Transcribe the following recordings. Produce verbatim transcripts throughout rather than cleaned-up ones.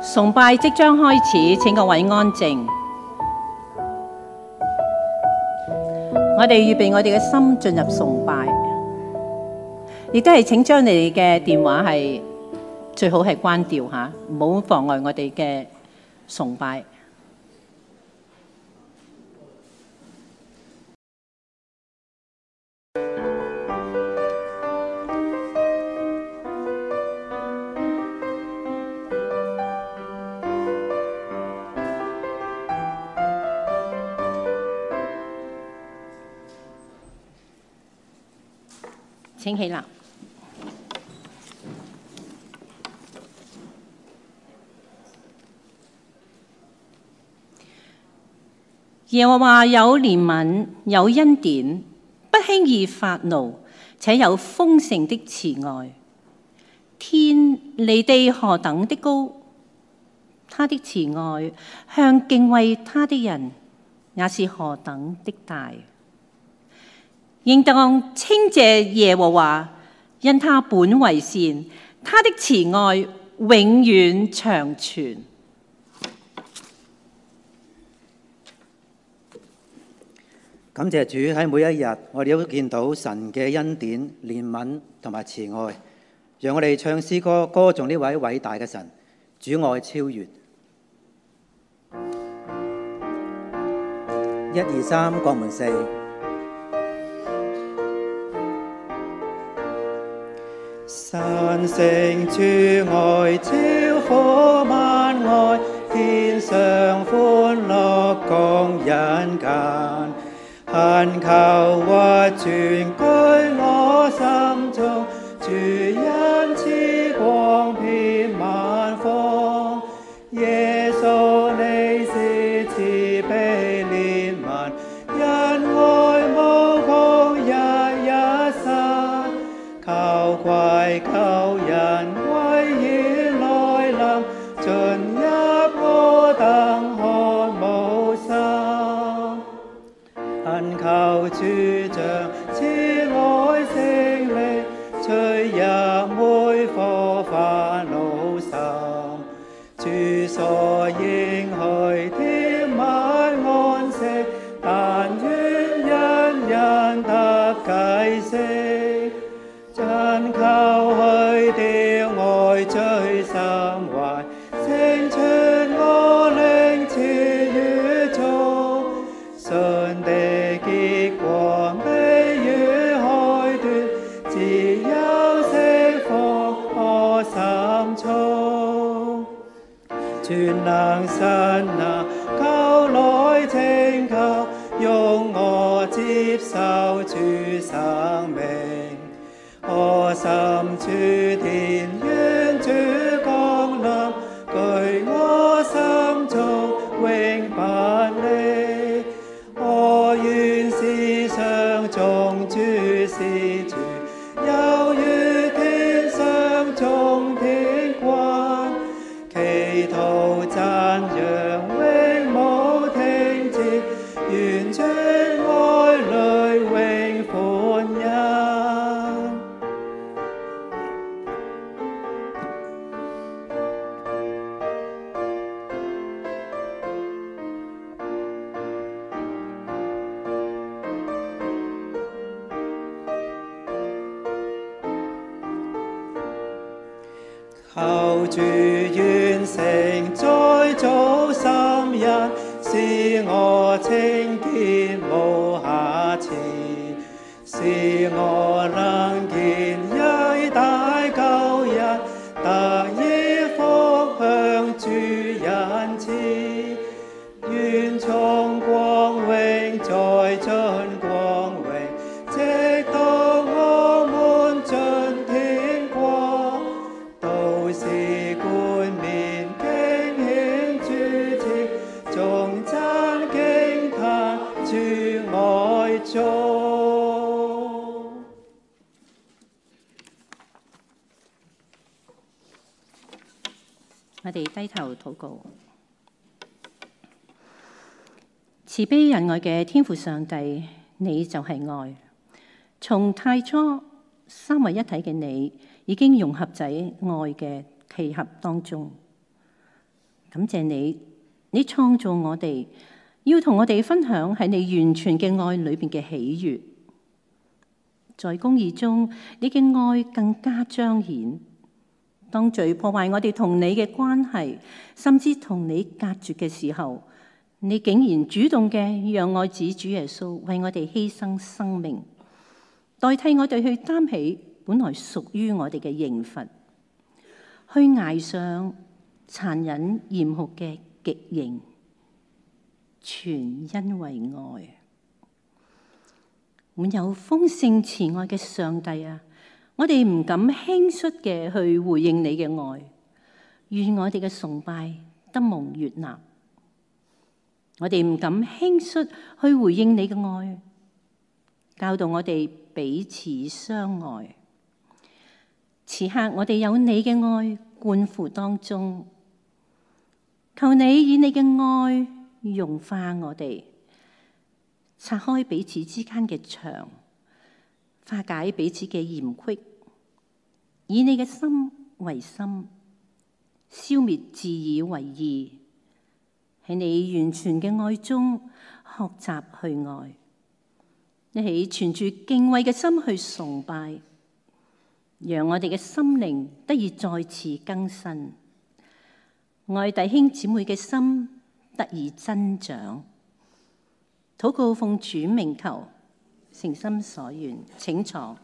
崇拜即將開始，請各位安靜。我哋預備我哋嘅心進入崇拜，亦都係請將你哋嘅電話係最好係關掉吓，唔好妨礙我哋嘅崇拜。請起立。耶和華有憐憫，有恩典，不輕易發怒，且有豐盛的慈愛。天離地何等的高，他的慈愛向敬畏他的人也是何等的大。應當稱謝耶和華，因他本為善，他的慈愛永遠長存。 感謝主，喺每一日，我哋都見到神嘅恩典、憐憫同埋慈愛，讓我哋唱詩歌歌頌呢位偉大嘅神，主愛超越。一二三，國門四。神聖主愛超乎萬愛，天上歡樂共人間，懇求屈全居我心中，主恩賜光遍萬方。耶穌你是慈悲憐憫，恩愛無窮日日新，求愧求人威嚴來臨，進入我等渴慕心。懇求主將慈愛聖靈吹入每顆煩惱心，主所應許甜蜜安息，但願人人得啟示。真求去掉愛最心懷，成全我靈賜於中，信的結果美如海豚，自由釋放我心中。全能神啊，求來拯救，用我接受主生命。我心主田願主降臨，居我心中永不離。我願時常頌主是主，猶如天上眾天君，祈禱讚揚永無停止，願全愛侶永歡欣。求主完成在造心人，使我清潔無瑕疵，使我能見偉大救恩，得以復享主恩賜。願從光榮再進光榮，直到我們進天國，都是冠冕敬獻主賜，頌讚驚嘆主愛中。 我哋低頭禱告。慈悲仁愛嘅天父上帝，你就係愛。從太初三位一體嘅你，已經融合喺愛嘅契合當中。 感謝你，你創造我哋，要同我哋分享喺你完全嘅愛裏邊嘅喜悅。在公義中，你嘅愛更加彰顯。當罪破壞我哋同你嘅關係，甚至同你隔絕嘅時候，你竟然主動嘅讓愛子主耶穌為我哋犧牲生命，代替我哋去擔起本來屬於我哋嘅刑罰，去捱上殘忍嚴酷嘅極刑，全因為愛。滿有豐盛慈愛嘅上帝啊，我哋唔敢輕率嘅去回應你嘅愛，願我哋嘅崇拜得蒙悅納。我哋唔敢輕率去回應你嘅愛，教導我哋彼此相愛。此刻我哋有你嘅愛灌乎當中，求你以你嘅愛融化我哋，拆開彼此之間嘅牆，化解彼此嘅嫌隙，以你嘅心為心，消滅自以為義，喺你完全嘅愛中學習去愛，一起存住敬畏嘅心去崇拜，讓我哋嘅心靈得以再次更新，愛弟兄姊妹嘅心得以增長。禱告奉主名求，誠心所願，請坐。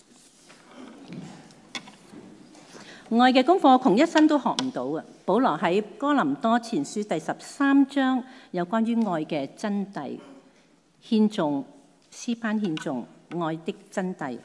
愛嘅功課窮一生都學唔到啊！保羅喺哥林多前書第十三章有關於愛嘅真諦，獻頌詩班獻頌愛的真諦。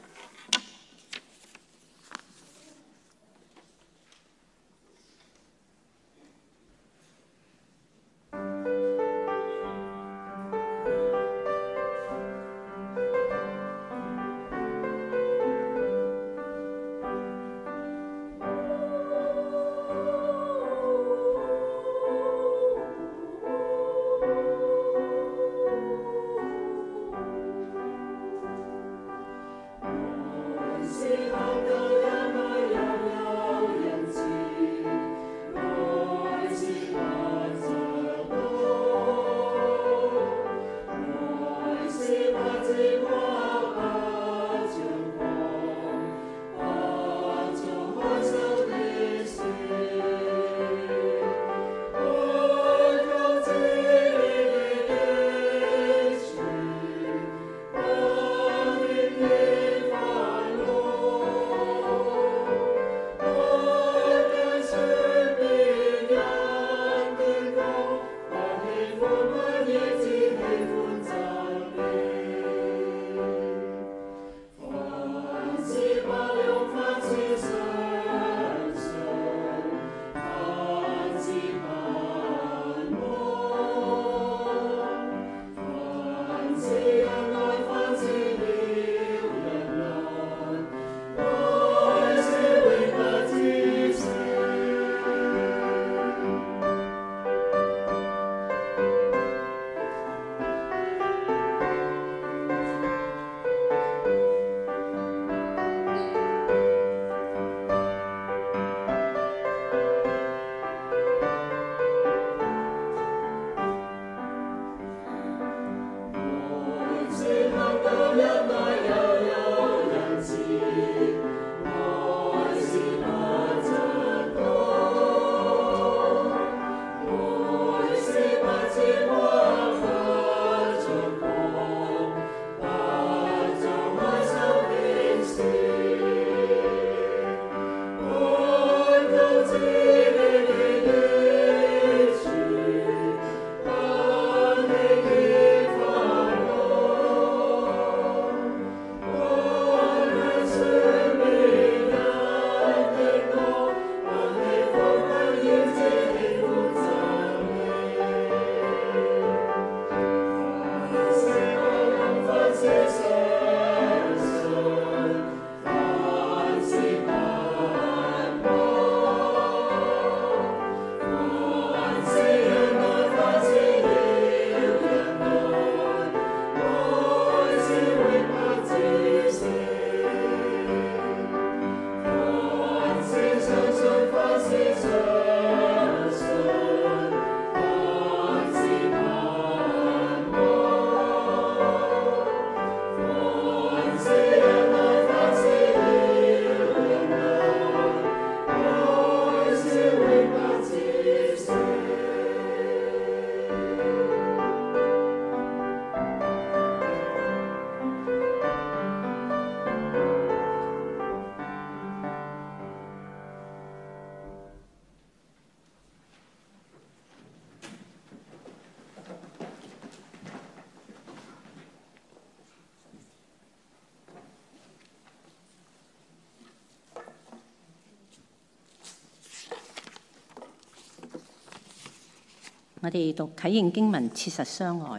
我哋讀啟應經文，切實相愛。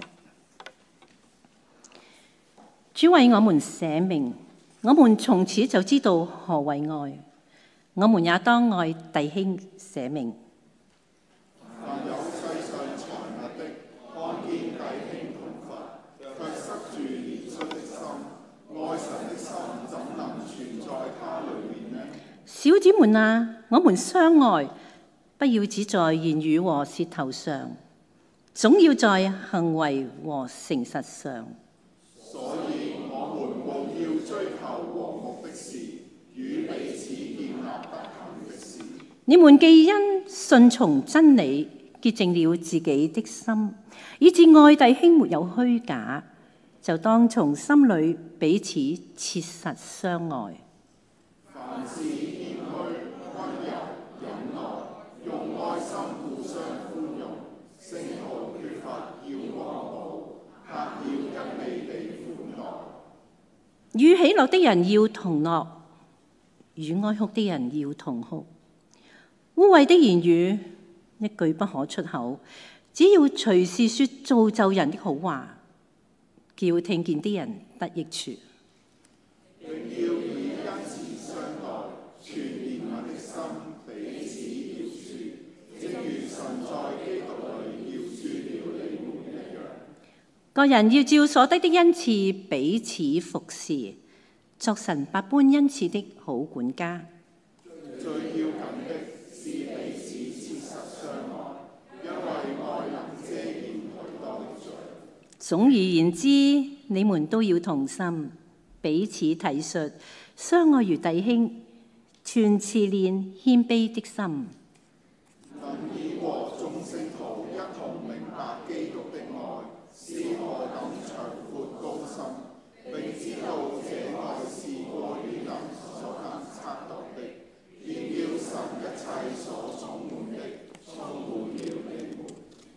主為我們捨命，我們從此就知道何為愛。我們也當愛弟兄捨命。 凡有世上財物的，看見弟兄窮乏，卻塞住憐恤的心，愛神的心怎能存在他裏面呢？ 小子們啊，我們相愛，不要只在言語和舌頭上，總要在行為和誠實上。 所以我們務要追求和睦的事，與彼此建立德行的事。 你們既因順從真理潔淨了自己的心，以致愛弟兄沒有虛假，就當從心裏彼此切實相愛。 凡事謙虛、溫柔、忍耐，用愛心互相寬容，絲毫缺乏要幫補，客要一味地款待。 與喜樂的人要同樂，與哀哭的人要同哭。污穢的言語一句不可出口，只要隨時說造就人的好話，叫聽見的人得益處。 並要以恩慈相待，存憐憫的心，彼此饒恕，正如神在基督裏饒恕了你們一樣。 個人要照所得的恩賜彼此服侍，作神百般恩賜的好管家。 最要緊的是彼此切實相愛，因為愛能遮掩許多的罪。 總而言之，你們都要同心，彼此體恤，相愛如弟兄，存慈憐謙卑的心。 能以和眾聖徒一同明白基督的愛是何等長闊高深，並知道這愛是過於人所能測度的，便叫神一切所充滿的充滿了你們。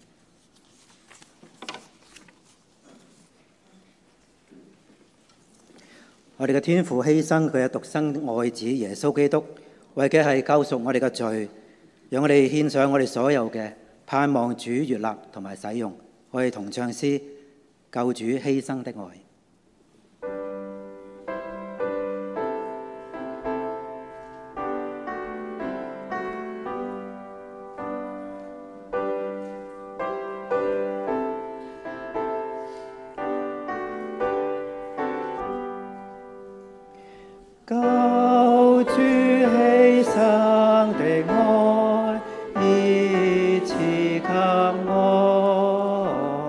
我哋嘅天父犧牲佢嘅獨生愛子耶穌基督，為嘅係救贖我哋嘅罪，讓我哋獻上我哋所有嘅，盼望主悅納同埋使用。我哋同唱詩，救主犧牲的愛。救主犧牲的愛，已賜給我，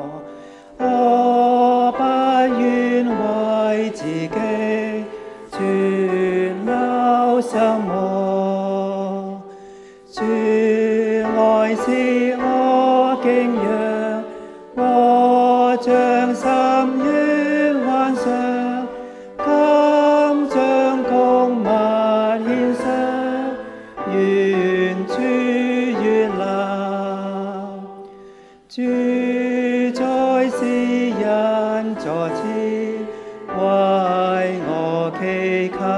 我不願為自己存留什麼，主愛是我敬仰，我將心願幻想，今將供物獻上，願主悅納。主在世人座前，為我祈求，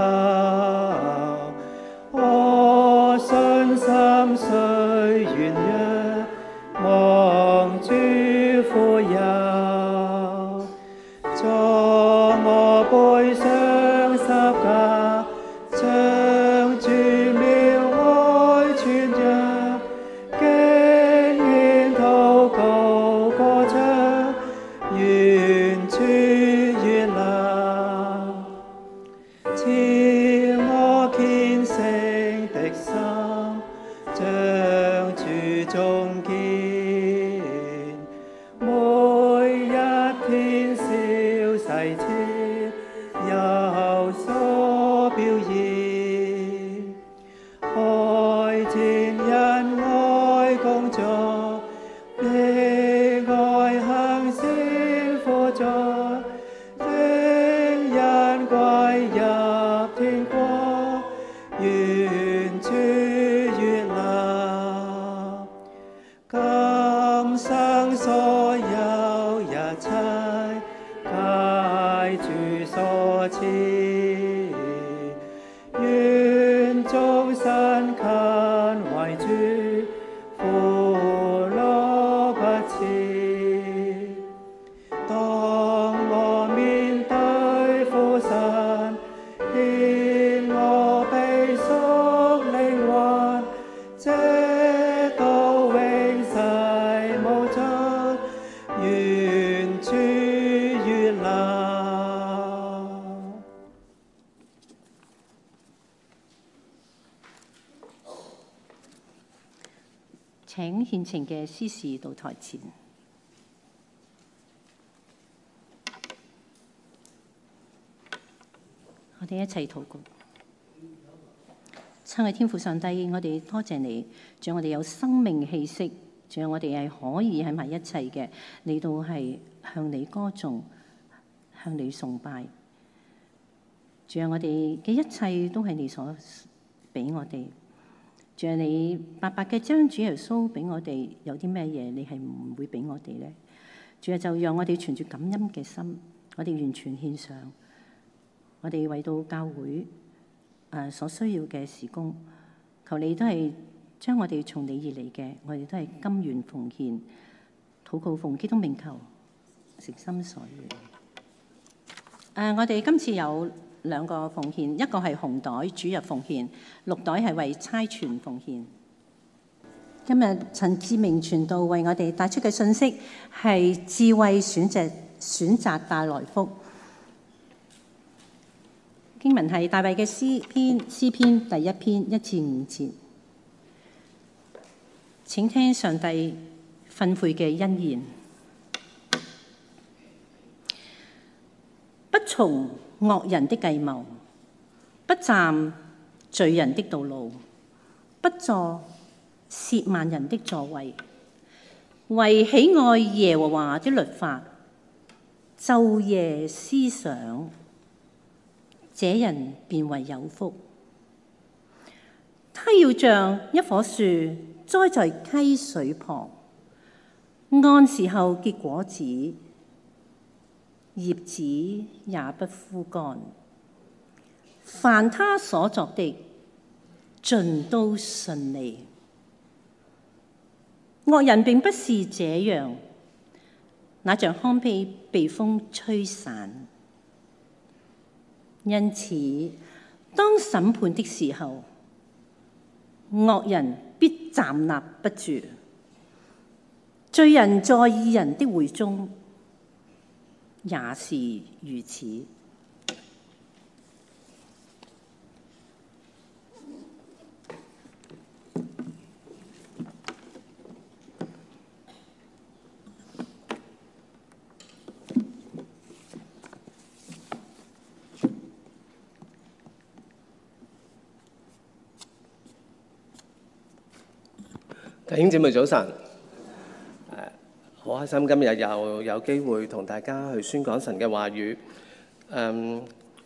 我信心雖軟弱，望主傅佑，助我背上十架，將主妙愛傳揚，敬獻禱告歌唱，願主悅納。賜我虔誠的心，將主忠見，每請獻呈嘅司事到台前。我哋一齊禱告。親愛天父上帝，我哋多謝你，仲有我哋有生命氣息，仲有我哋係可以喺埋一齊嘅，你都係向你歌頌，向你崇拜。仲有我哋嘅一切都係你所俾我哋。仲有你白白嘅將主耶穌俾我哋，有啲咩嘢你係唔會俾我哋咧？仲有就讓我哋存住感恩嘅心，我哋完全獻上。我哋為到教會誒所需要嘅事工，求你都係將我哋從你而嚟嘅，我哋都係甘願奉獻，禱告奉基督名求，誠心所願。誒、呃，我哋今次有兩個奉獻，一個係紅袋主日奉獻，綠袋係為差傳奉獻。今日陳志明傳道為我哋帶出嘅信息係智慧選擇，選擇帶來福。經文係大衛嘅詩篇，詩篇第一篇一至五節。請聽上帝訓誨嘅恩言：不從惡人的計謀，不站罪人的道路，不坐褻慢人的座位，為喜愛耶和華的律法，晝夜思想，這人便為有福。他要像一棵樹栽在溪水旁，按時候結果子，葉子也不枯乾。凡他所作的，盡都順利。惡人並不是這樣，那像糠秕被風吹散。因此，當審判的時候，惡人必站立不住；罪人在義人的會中，也是如此。 弟兄姊妹早晨，好開心今日又有機會同大家去宣講神嘅話語。誒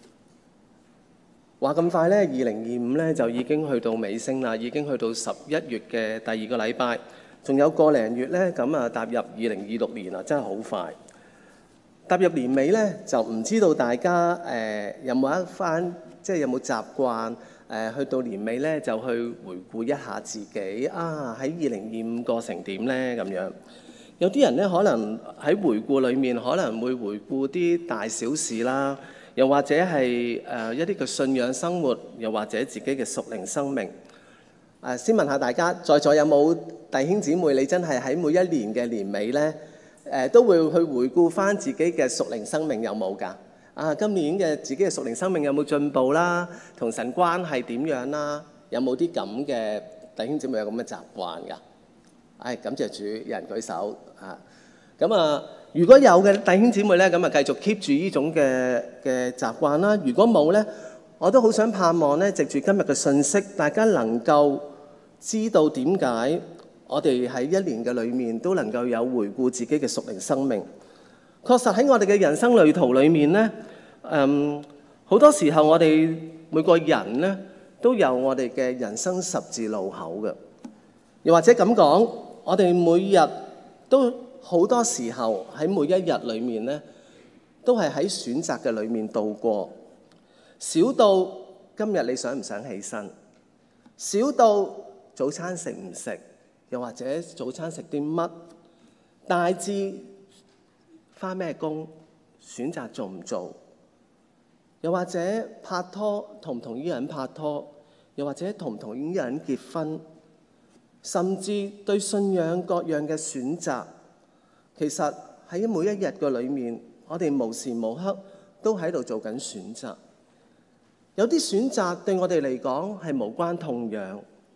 話咁快咧，二零二五咧就已經去到尾聲啦，已經去到十一月嘅第二個禮拜，仲有個零月咧，咁啊踏入二零二六年啦，真係好快。踏入年尾咧，就唔知道大家誒、呃、有冇一番，即係有冇習慣？誒、呃、去到年尾咧，就去回顧一下自己啊！喺二零二五過成點咧？咁樣有啲人咧，可能喺回顧裡面可能會回顧啲大小事啦，又或者係誒、呃、一啲嘅信仰生活，又或者自己嘅屬靈生命。誒、呃、先問下大家，在座有冇弟兄姊妹？你真係喺每一年嘅年尾咧，誒、呃、都會去回顧返自己嘅屬靈生命有冇㗎？啊，今年嘅自己嘅屬靈生命有冇進步啦？同神關係點樣啦？有冇啲咁嘅弟兄姊妹有咁嘅習慣㗎？唉、哎，感謝主，有人舉手啊！咁啊，如果有嘅弟兄姊妹咧，咁啊繼續 keep 住呢種嘅嘅習慣啦。如果冇咧，我都好想盼望咧，藉住今日嘅信息，大家能夠知道點解我哋喺一年嘅裏面都能夠有回顧自己嘅屬靈生命。確實喺我哋嘅人生旅途裏面咧，嗯，好多時候我哋每個人咧都有我哋嘅人生十字路口嘅，又或者咁講，我哋每日都好多時候喺每一日裏面咧，都係喺選擇嘅裏面度過。小到今日你想唔想起身，小到早餐食唔食，又或者早餐食啲乜，大致返咩工，選擇做唔做，又或者拍拖同唔同呢個人拍拖，又或者同唔同呢個人結婚，甚至對信仰各樣嘅選擇，其實喺每一日嘅裏面，我哋無時無刻都喺度做緊選擇。有啲選擇對我哋嚟講係無關痛癢，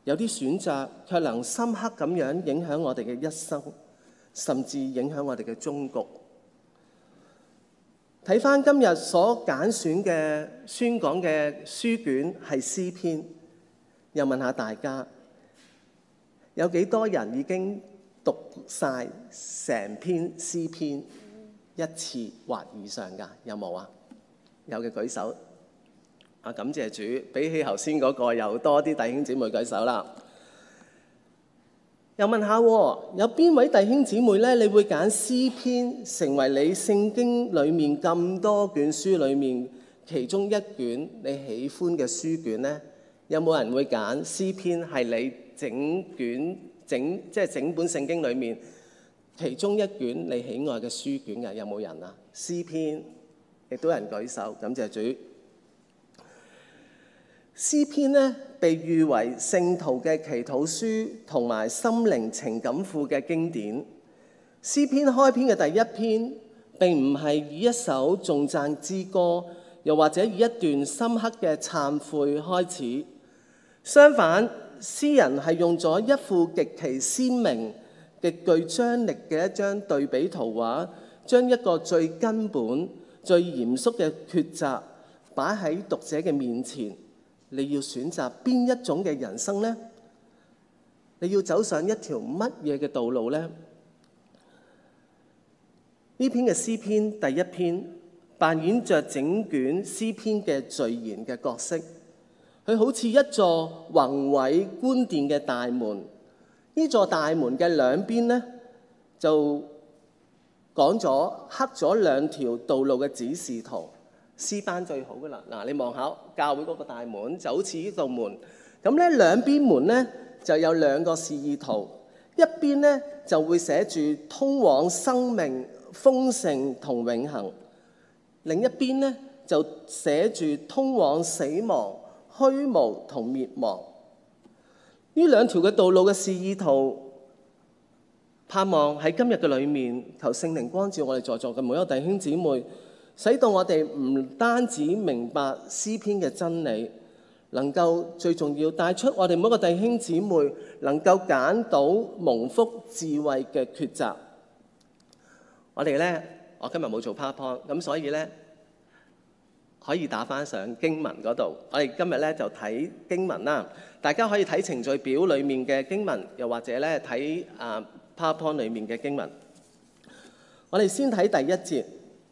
有啲選擇卻能深刻咁樣影響我哋嘅一生，甚至影響我哋嘅終局。睇返今日所揀選嘅宣講嘅書卷係詩篇，又問下大家，有幾多人已經讀晒成篇詩篇一次或以上㗎？有冇啊？有嘅舉手。啊，感謝主，比起頭先嗰個又多啲弟兄姊妹舉手啦。又問下，有邊位弟兄姊妹咧？你會揀詩篇成為你聖經裡面咁多卷書裡面其中一卷你喜歡嘅書卷呢？有冇人會揀詩篇係你整卷整即係整本聖經裡面其中一卷你喜愛嘅書卷嘅？有冇人啊？詩篇亦都有人舉手，感謝主。詩篇呢，被譽為聖徒嘅祈禱書同埋心靈情感庫嘅經典。詩篇開篇嘅第一篇並唔係以一首頌讚之歌，又或者以一段深刻嘅懺悔開始。相反，詩人係用咗一幅極其鮮明、極具張力嘅一張對比圖畫，將一個最根本、最嚴肅嘅抉擇擺喺讀者嘅面前。你要選擇邊一種嘅人生呢？你要走上一條乜嘢嘅道路呢？呢篇嘅詩篇第一篇扮演着整卷詩篇嘅序言嘅角色，佢好似一座宏偉官殿嘅大門。呢座大門嘅兩邊呢，就講咗刻咗兩條道路嘅指示圖。詩班最好噶啦，嗱，你望下教會嗰個大門就好似呢道門，咁咧兩邊門咧就有兩個示意圖，一邊咧就會寫住通往生命、豐盛同永恆，另一邊咧就寫住通往死亡、虛無同滅亡。呢兩條嘅道路嘅示意圖，盼望喺今日嘅裏面，求聖靈光照我哋在座嘅每一個弟兄姊妹，使到我哋唔單止明白詩篇嘅真理，能夠最重要帶出我哋每一個弟兄姊妹能夠揀到蒙福智慧嘅抉擇。我哋咧，我今日冇做 PowerPoint， 咁所以咧可以打返上經文嗰度。我哋今日咧就睇經文啦，大家可以睇程序表裡面嘅經文，又或者咧睇啊 PowerPoint 裡面嘅經文。我哋先睇第一節。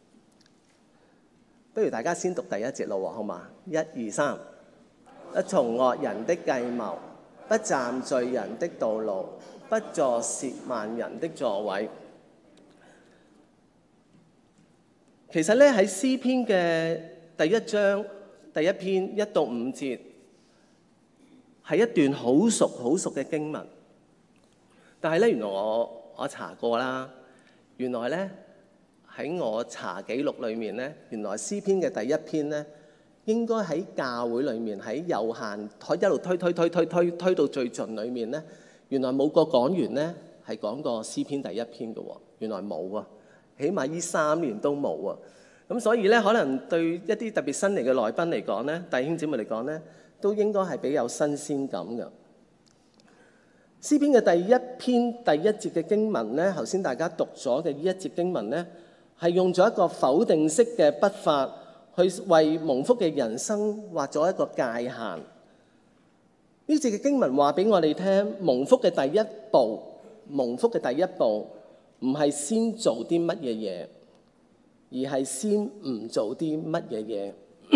不如大家先讀第一節咯，好嘛？一二三，不從惡人的計謀，不站罪人的道路，不坐褻慢人的座位。其實咧喺詩篇嘅第一章第一篇一到五節，係一段好熟好熟嘅經文。但係咧，原來我我查過啦，原來咧。喺我查記錄裏面咧，原來詩篇嘅第一篇咧，應該喺教會裏面喺有限，可一路推推推推推推到最盡裏面咧，原來冇個講員咧係講過詩篇第一篇嘅喎，原來冇啊，起碼呢三年都冇啊。咁所以咧，可能對一啲特別新嚟嘅來賓嚟講咧，弟兄姊妹嚟講咧，都應該係比較新鮮感嘅。詩篇嘅第一篇第一節嘅經文咧，頭先大家讀咗嘅呢一節經文咧，係用咗一個否定式嘅筆法，去為蒙福嘅人生畫咗一個界限。呢節嘅經文話俾我哋聽，蒙福嘅第一步，蒙福嘅第一步唔係先做啲乜嘢嘢，而係先唔做啲乜嘢嘢。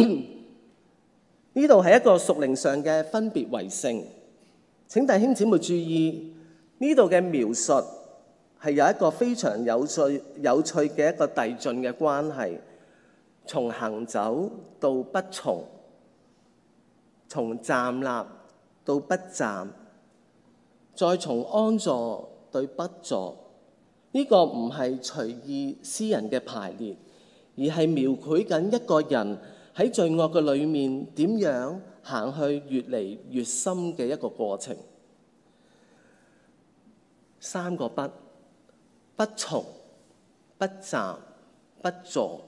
呢度係一個屬靈上嘅分別為聖。請弟兄姊妹注意，呢度嘅描述係有一個非常有趣、有趣嘅一個遞進嘅關係，從行走到不從，從站立到不站，再從安坐到不坐。呢、這個唔係隨意詩人嘅排列，而係描繪緊一個人喺罪惡嘅裏面點樣行去越嚟越深嘅一個過程。三個不。不從、不站、不坐。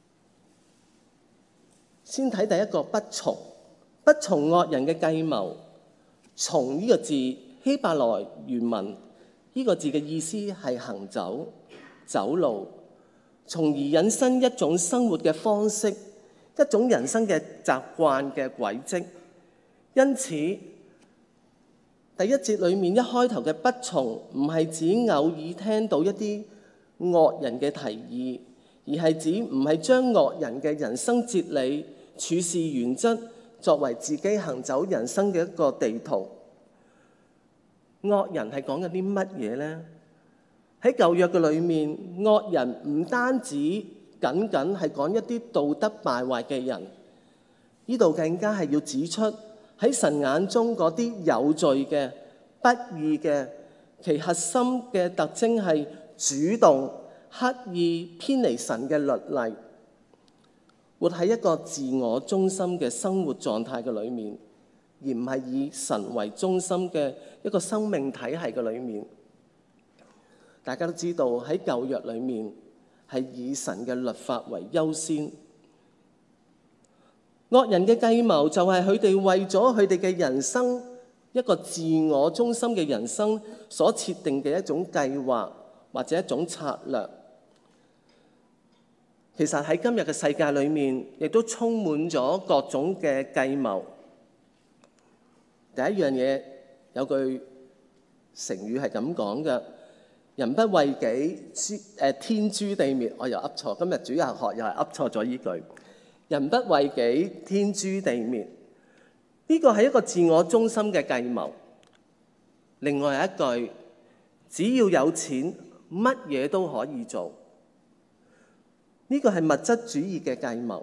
先睇第一個不從，不從惡人嘅計謀， 從呢個字希伯來原文呢個字嘅意思係行走、走路，從而引申一種生活嘅方式，一種人生嘅習慣嘅軌跡。因此，第一節裡面一開頭嘅不從，唔係指偶爾聽到一啲惡人嘅提議，而係指唔係將惡人嘅人生哲理、處事原則作為自己行走人生嘅一個地圖。惡人係講緊啲乜嘢呢？喺舊約嘅裏面，惡人唔單止僅僅係講一啲道德敗壞嘅人，呢度更加係要指出喺神眼中嗰啲有罪嘅、不義嘅，其核心嘅特徵係主動、刻意偏離神嘅律例，活喺一個自我中心嘅生活狀態嘅裏面，而唔係以神為中心嘅一個生命體系嘅裏面。大家都知道喺舊約裏面係以神嘅律法為優先。惡人嘅計謀就係佢哋為咗佢哋嘅人生一個自我中心嘅人生所設定嘅一種計劃或者一種策略。其實喺今日嘅世界裏面，亦都充滿咗各種嘅計謀。第一樣嘢有句成語係咁講嘅：人不為己，誒天誅地滅。我又噏錯，今日主日學又係噏錯咗呢句。人不為己，天誅地滅。呢個係一個自我中心嘅計謀。另外一句，只要有錢，乜嘢都可以做。呢個係物質主義嘅計謀。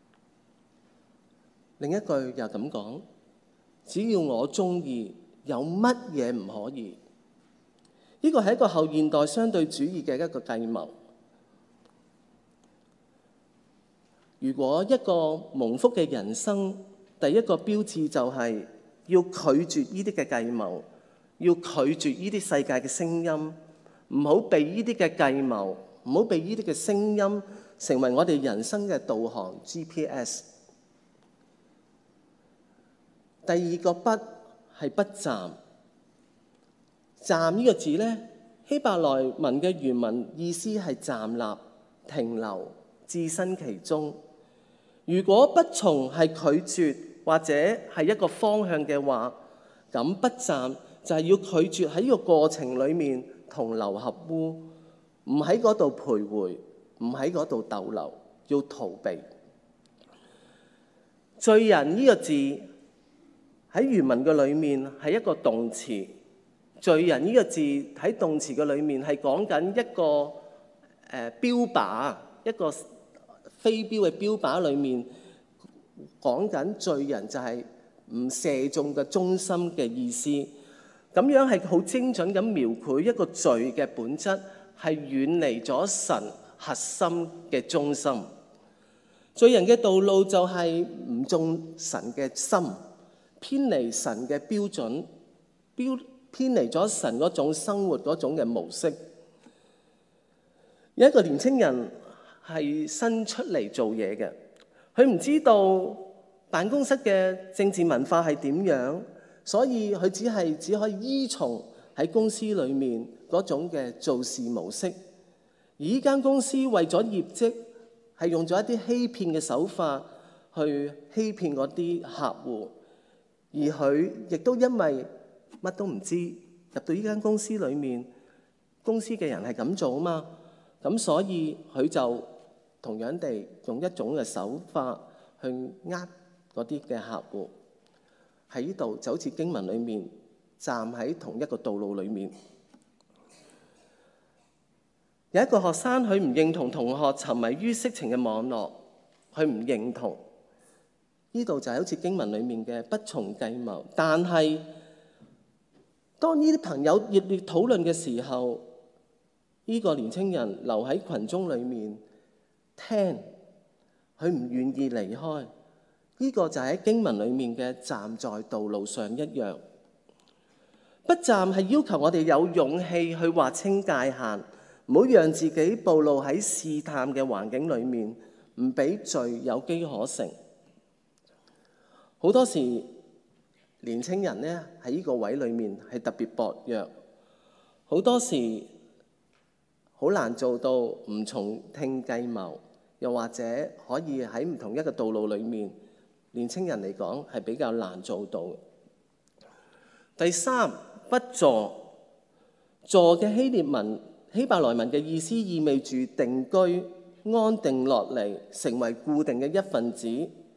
另一句又咁講，只要我中意，有乜嘢唔可以？呢個係一個後現代相對主義嘅一個計謀。如果一個蒙福嘅人生，第一個標誌就係要拒絕呢啲嘅計謀，要拒絕呢啲世界嘅聲音，唔好被呢啲嘅計謀，唔好被呢啲嘅聲音成為我哋人生嘅導航 G P S。第二個不係不站，站呢個字呢，希伯來文嘅原文意思係站立、停留、置身其中。如果不從係拒絕或者係一個方向嘅話，咁不站就係要拒絕喺呢個過程裡面同流合污，唔喺嗰度徘徊，唔喺嗰度逗留，要逃避。罪人呢個字喺原文嘅裏面係一個動詞。罪人呢個字喺動詞嘅裏面係講緊一個誒、呃、標靶，一個飛鏢嘅標靶裏面講緊罪人就係唔射中嘅中心嘅意思。咁樣係好精準咁描繪一個罪嘅本質係遠離咗神核心嘅中心。罪人嘅道路就係唔中神嘅心，偏離神嘅標準，標偏離咗神嗰種生活嗰種嘅模式。有一個年青人係新出嚟做嘢嘅，佢唔知道辦公室嘅政治文化係點樣，所以佢只係只可以依從喺公司裏面嗰種嘅做事模式。而呢間公司為咗業績，係用咗一啲欺騙嘅手法去欺騙嗰啲客戶，而佢亦都因為乜都唔知入到呢間公司裏面，公司嘅人係咁做啊嘛，咁所以佢就同樣地用一種嘅手法去呃嗰啲嘅客戶。喺呢度就好似經文裏面站喺同一個道路裏面。有一個學生佢唔認同同學沉迷於色情嘅網絡，佢唔認同。呢度就係好似經文裏面嘅不從計謀。但係當呢啲朋友熱烈討論嘅時候，呢個年青人留喺群眾裏面聽，佢唔願意離開。呢個就係喺經文裏面嘅站在道路上一樣。不站係要求我哋有勇氣去劃清界限，唔好讓自己暴露喺試探嘅環境裏面，唔俾罪有機可乘。好多時年青人呢喺呢個位裏面係特別薄弱，好多時好難做到唔從聽計謀，又或者可以喺唔同一個道路裏面，年青人嚟講係比較難做到。第三，不坐，坐嘅希臘文希伯來文嘅意思意味住定居、安定落嚟，成為固定嘅一份子。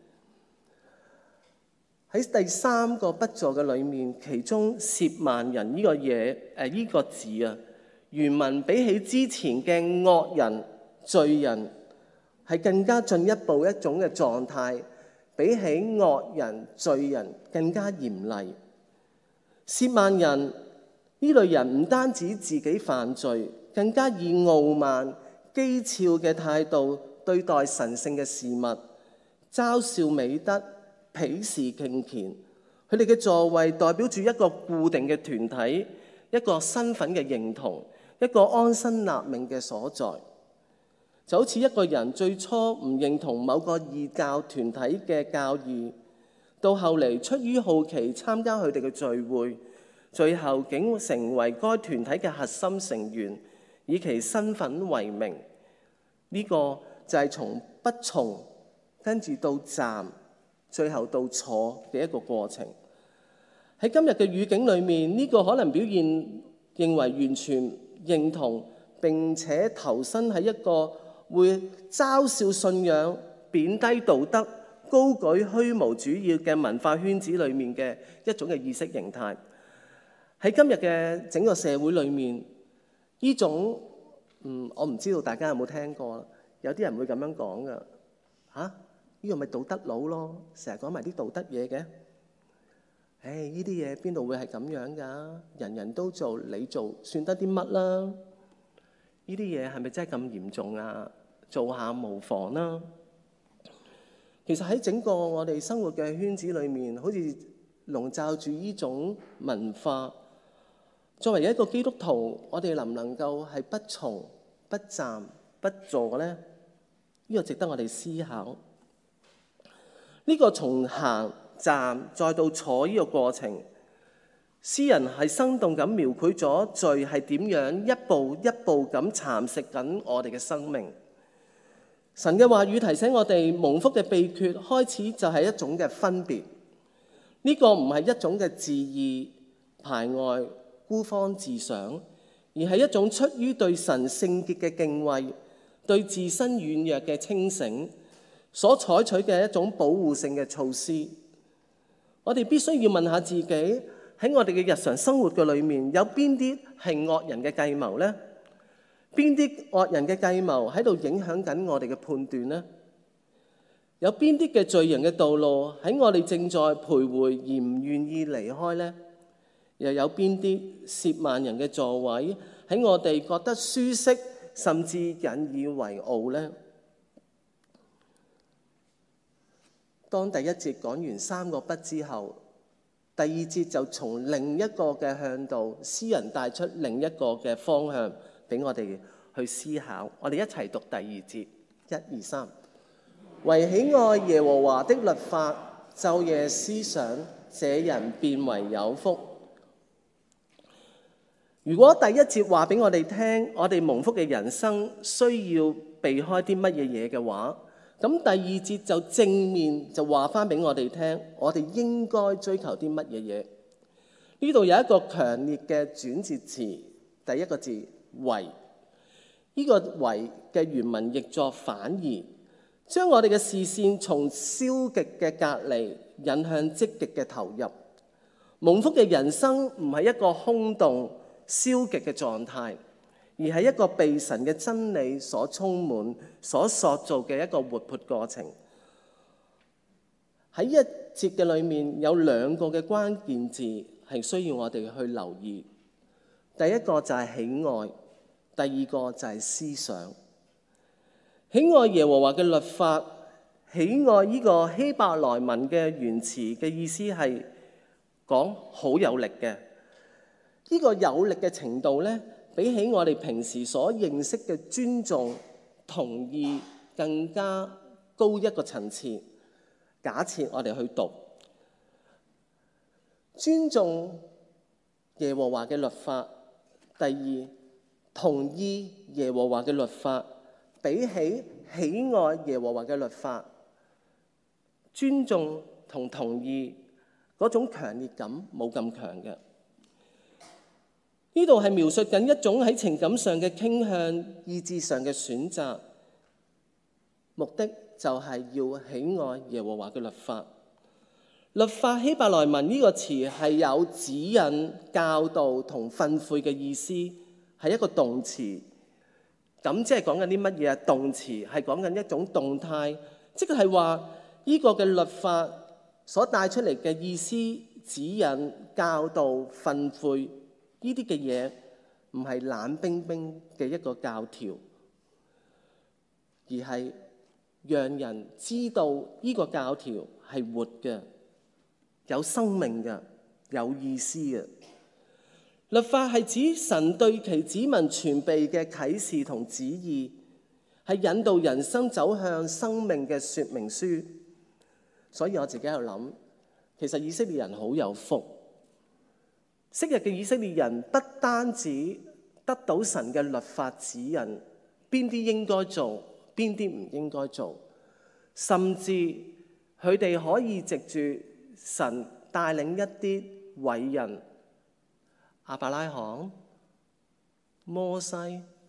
喺第三個不坐嘅裏面，其中褻慢人呢個嘢，誒呢個字啊，原文比起之前嘅惡人、罪人係更加進一步一種嘅狀態，比起惡人、罪人更加嚴厲。褻慢人呢類人唔單止自己犯罪，更加以傲慢、譏誚嘅態度對待神聖嘅事物，嘲笑美德，鄙視敬虔。佢哋嘅座位代表住一個固定嘅團體，一個身份嘅認同，一個安身立命嘅所在。就好似一個人最初唔認同某個異教團體嘅教義，到後嚟出於好奇參加佢哋嘅聚會，最後竟成為該團體嘅核心成員，以其身份為名。呢、這個就係從不從跟住到站，最後到坐嘅一個過程。喺今日嘅語境裏面，呢、這個可能表現認為完全認同並且投身喺一個會嘲笑信仰、貶低道德、高舉虛無主義嘅文化圈子裏面嘅一種嘅意識形態。喺今日嘅整個社會裏面，呢種嗯，我唔知道大家有冇聽過，有啲人會咁樣講噶嚇，呢個咪道德佬咯，成日講埋啲道德嘢嘅。唉，呢啲嘢邊度會係咁樣㗎？人人都做，你做算得啲乜啦？呢啲嘢係咪真係咁嚴重啊？做下無妨啦。其實喺整個我哋生活嘅圈子裏面，好似籠罩住呢種文化。作為一個基督徒，我哋能唔能夠係不從、不站、不坐呢？呢個值得我哋思考。呢個從行、站再到坐呢個過程，詩人係生動咁描繪咗罪係點樣一步一步咁蠶食緊我哋嘅生命。神嘅話語提醒我哋，蒙福嘅秘訣開始就係一種嘅分別。呢個唔係一種嘅自義排外、孤芳自賞，而係一種出於對神聖潔嘅敬畏，對自身軟弱嘅清醒所採取嘅一種保護性嘅措施。我哋必須要問下自己，喺我哋嘅日常生活嘅裏面，有邊啲係惡人嘅計謀呢？邊啲惡人嘅計謀喺度影響緊我哋嘅判斷呢？有邊啲嘅罪人嘅道路喺我哋正在徘徊而唔願意離開呢？又有邊啲褻慢人嘅座位喺我哋覺得舒適，甚至引以為傲呢？當第一節講完三個不之後，第二節就從另一個嘅向度，詩人帶出另一個嘅方向俾我哋去思考。我哋一齊讀第二節，一二三。為喜愛耶和華的律法，晝夜思想，這人便為有福。如果第一節話俾我哋聽，我哋蒙福嘅人生需要避開啲乜嘢嘢嘅話，咁第二節就正面就話翻俾我哋聽，我哋應該追求啲乜嘢嘢。呢度有一個強烈嘅轉折詞，第一個字為。呢、這個為嘅原文譯作反而，將我哋嘅視線從消極嘅隔離引向積極嘅投入。蒙福嘅人生唔係一個空洞消極嘅狀態，而係一個被神嘅真理所充滿、所塑造嘅一個活潑過程。喺一節嘅裏面有兩個嘅關鍵字係需要我哋去留意。第一個就係喜愛，第二個就係思想。喜愛耶和華嘅律法，喜愛呢個希伯來文嘅原詞嘅意思係講好有力嘅。呢個有力嘅程度咧，比起我哋平時所認識嘅尊重、同意更加高一個層次。假設我哋去讀尊重耶和華嘅律法；第二，同意耶和華嘅律法，比起喜愛耶和華嘅律法，尊重同同意嗰種強烈感冇咁強嘅。呢度係描述緊一種喺情感上嘅傾向、意志上嘅選擇，目的就係要喜愛耶和華嘅律法。律法希伯來文呢個詞係有指引、教導同訓誨嘅意思，係一個動詞。咁即係講緊啲乜嘢啊？動詞係講緊一種動態，即係話呢個嘅律法所帶出嚟嘅意思、指引、教導、訓誨呢啲嘅嘢，唔係冷冰冰嘅一個教條，而係讓人知道呢個教條係活嘅、有生命嘅、有意思嘅。律法係指神對其子民傳備嘅啟示同旨意，係引導人生走向生命嘅說明書。所以我自己喺度諗，其實以色列人好有福。昔日嘅以色列人不單止得到神嘅律法指引，邊啲應該做，邊啲唔應該做，甚至佢哋可以藉住神帶領一啲偉人，亞伯拉罕、摩西，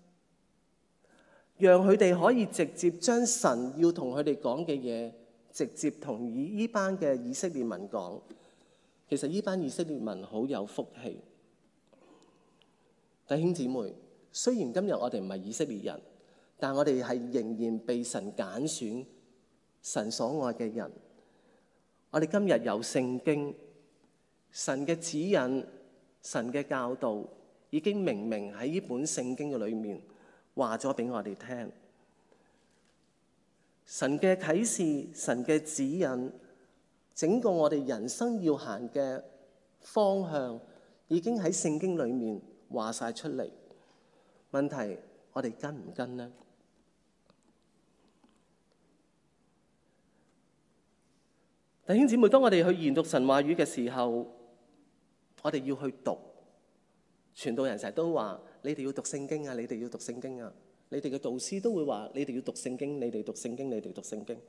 讓佢哋可以直接將神要同佢哋講嘅嘢，直接同以呢班嘅以色列民講。其實呢班以色列民好有福氣。弟兄姊妹，雖然今日我哋唔係以色列人，但我哋係仍然被神揀選，神所愛嘅人。我哋今日有聖經，神嘅指引、神嘅教導已經明明喺呢本聖經嘅裏面話咗俾我哋聽。神嘅啟示、神嘅指引，整個我哋人生要行嘅方向已經喺聖經裏面話晒出嚟。問題我哋跟唔跟呢？弟兄姊妹，當我哋去研讀神話語嘅時候，我哋要去讀。傳道人成日都話：你哋要讀聖經啊！你哋要讀聖經啊！你哋嘅導師都會話：你哋要讀聖經，你哋讀聖經，你哋讀聖經。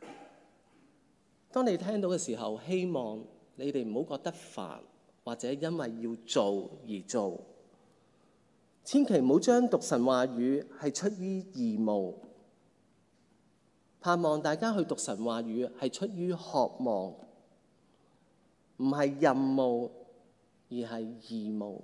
當你聽到嘅時候，希望你哋唔好覺得煩，或者因為要做而做。千祈唔好將讀神話語係出於義務。盼望大家去讀神話語係出於渴望，唔係任務，而係義務。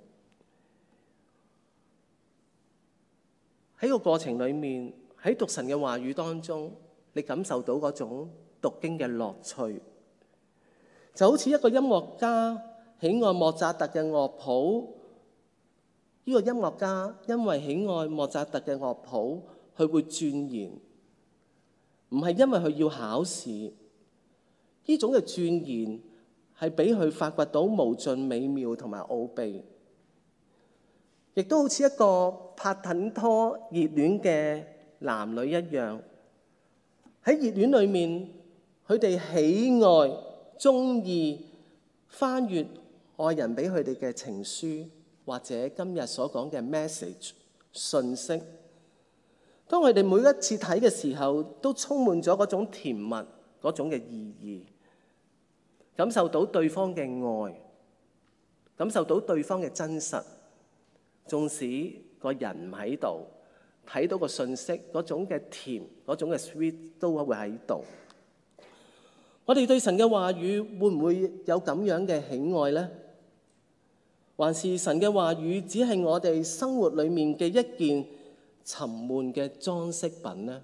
喺個過程裡面，喺讀神嘅話語當中，你感受到嗰種讀經嘅樂趣，就好似一個音樂家喜愛莫扎特嘅樂譜，呢個音樂家因為喜愛莫扎特嘅樂譜，佢會鑽研，唔係因為佢要考試。呢種嘅鑽研係俾佢發掘到無盡美妙同埋奧秘，亦都好似一個拍緊拖熱戀嘅男女一樣，喺熱戀裏面，佢哋喜愛、中意翻閱愛人俾佢哋嘅情書，或者今日所講嘅 message 訊息。當佢哋每一次睇嘅時候，都充滿咗嗰種甜蜜、嗰種嘅意義，感受到對方嘅愛，感受到對方嘅真實。縱使個人唔喺度，睇到個訊息嗰種嘅甜，嗰種嘅 sweet 都會喺度。我哋對神嘅話語會唔會有咁樣嘅喜愛呢？還是神嘅話語只係我哋生活裡面嘅一件沉悶嘅裝飾品呢？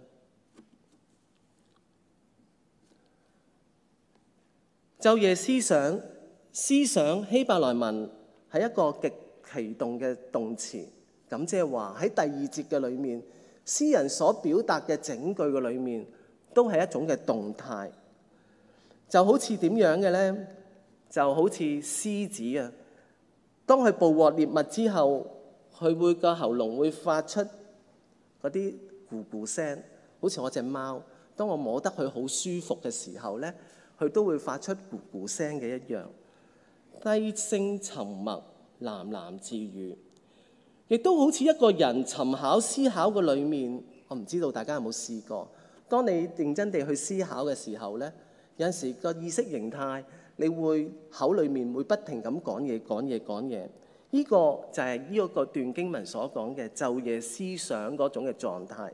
晝夜思想，思想希伯來文係一個極其動嘅動詞，咁即係話喺第二節嘅裏面，詩人所表達嘅整句嘅裏面，都係一種嘅動態。就好似點樣嘅呢？就好似獅子啊，當佢捕獲獵物之後，佢會個喉嚨會發出嗰啲咕咕聲，好似我隻貓，當我摸得佢好舒服嘅時候呢，佢都會發出咕咕聲嘅一樣。 低聲沉默，喃喃自語，亦都好似一個人尋考思考嘅裏面。我唔知道大家有冇試過，當你認真地去思考嘅時候呢，有陣時個意識形態，你會口裏面會不停咁講嘢講嘢講嘢。呢個就係呢一個段經文所講嘅晝夜思想嗰種嘅狀態。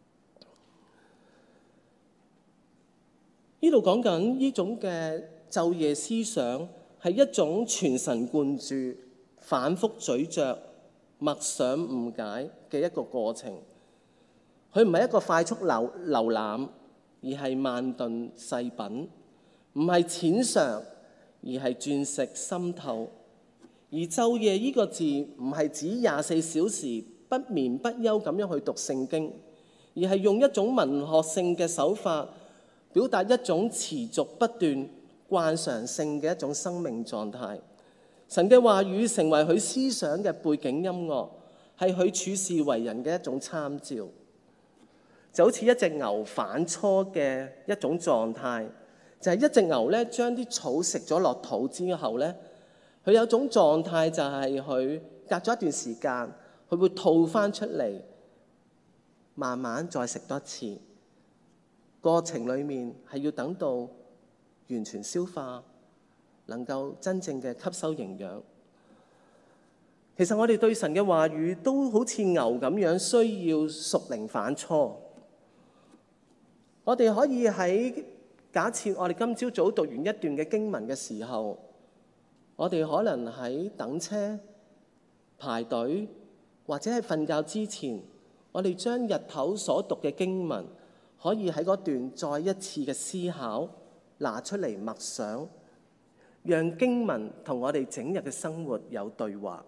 呢度講緊呢種嘅晝夜思想係一種全神貫注、反覆咀嚼、默想誤解嘅一個過程。佢唔係一個快速瀏瀏覽，而係慢頓細品；唔係淺嘗，而係鑽石深透。而晝夜呢個字唔係指廿四小時不眠不休咁樣去讀聖經，而係用一種文學性嘅手法，表達一種持續不斷、慣常性嘅一種生命狀態。神嘅話語成為佢思想嘅背景音樂，係佢處事為人嘅一種參照。就好似一隻牛反芻嘅一種狀態，就係、是、一隻牛咧將啲草食咗落肚之後咧，佢有種狀態就係佢隔咗一段時間，佢會吐翻出嚟，慢慢再食多一次。過程裡面係要等到完全消化，能夠真正嘅吸收營養。其實我哋對神嘅話語都好似牛咁樣，需要熟靈反芻。我哋可以喺假設我哋今朝早讀完一段嘅經文嘅時候，我哋可能喺等車、排隊或者係瞓覺之前，我哋將日頭所讀嘅經文，可以喺嗰段再一次嘅思考，拿出嚟默想，讓經文同我哋整日嘅生活有對話。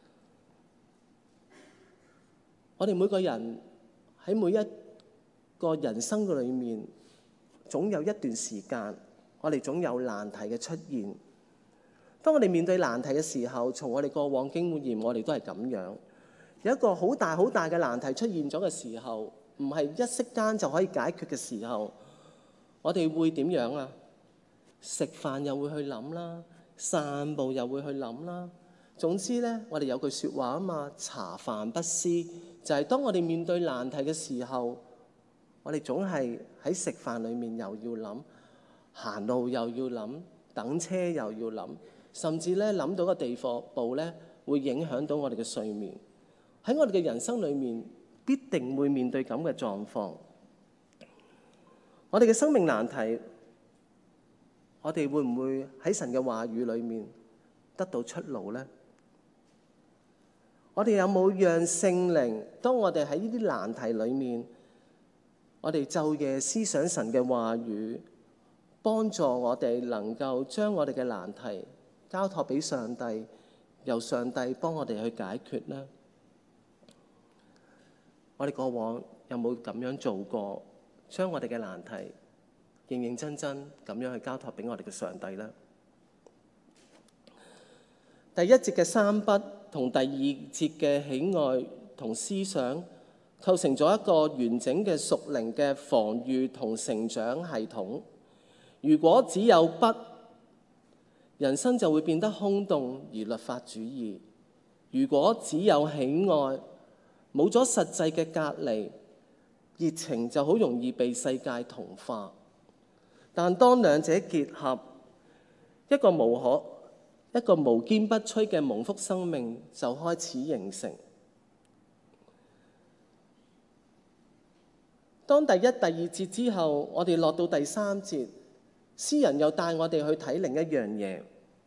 我哋每個人喺每一個人生嘅裏面，總有一段時間，我哋總有難題嘅出現。當我哋面對難題嘅時候，從我哋過往經驗，我哋都係咁樣。有一個好大好大嘅難題出現咗嘅時候，唔係一息間就可以解決嘅時候，我哋會點樣啊？食飯又會去諗啦，散步又會去諗啦。總之咧，我哋有句説話啊嘛，茶飯不思，就係當我哋面對難題嘅時候，我哋總係喺食飯裏面又要諗，行路又要諗，等車又要諗，甚至咧諗到個地步咧，會影響到我哋嘅睡眠。喺我哋嘅人生裏面，必定會面對咁嘅狀況。我哋嘅生命難題，我哋會唔會喺神嘅話語裏面得到出路呢？我哋有冇讓聖靈，當我哋喺呢啲難題裏面，我哋晝夜思想神嘅話語，幫助我哋能夠將我哋嘅難題交託俾上帝，由上帝幫我哋去解決呢？我哋過往有冇咁樣做過，將我哋嘅難題認認真真咁樣去交託俾我哋嘅上帝呢？第一節嘅三筆同第二節嘅喜愛同思想，構成咗一個完整嘅屬靈嘅防禦同成長系統。如果只有筆，人生就會變得空洞而律法主義；如果只有喜愛，冇咗實際嘅隔離，熱情就好容易被世界同化。但當兩者結合，一個無可一個無堅不摧嘅蒙福生命就開始形成。當第一、第二節之後，我哋落到第三節，詩人又帶我哋去睇另一樣嘢。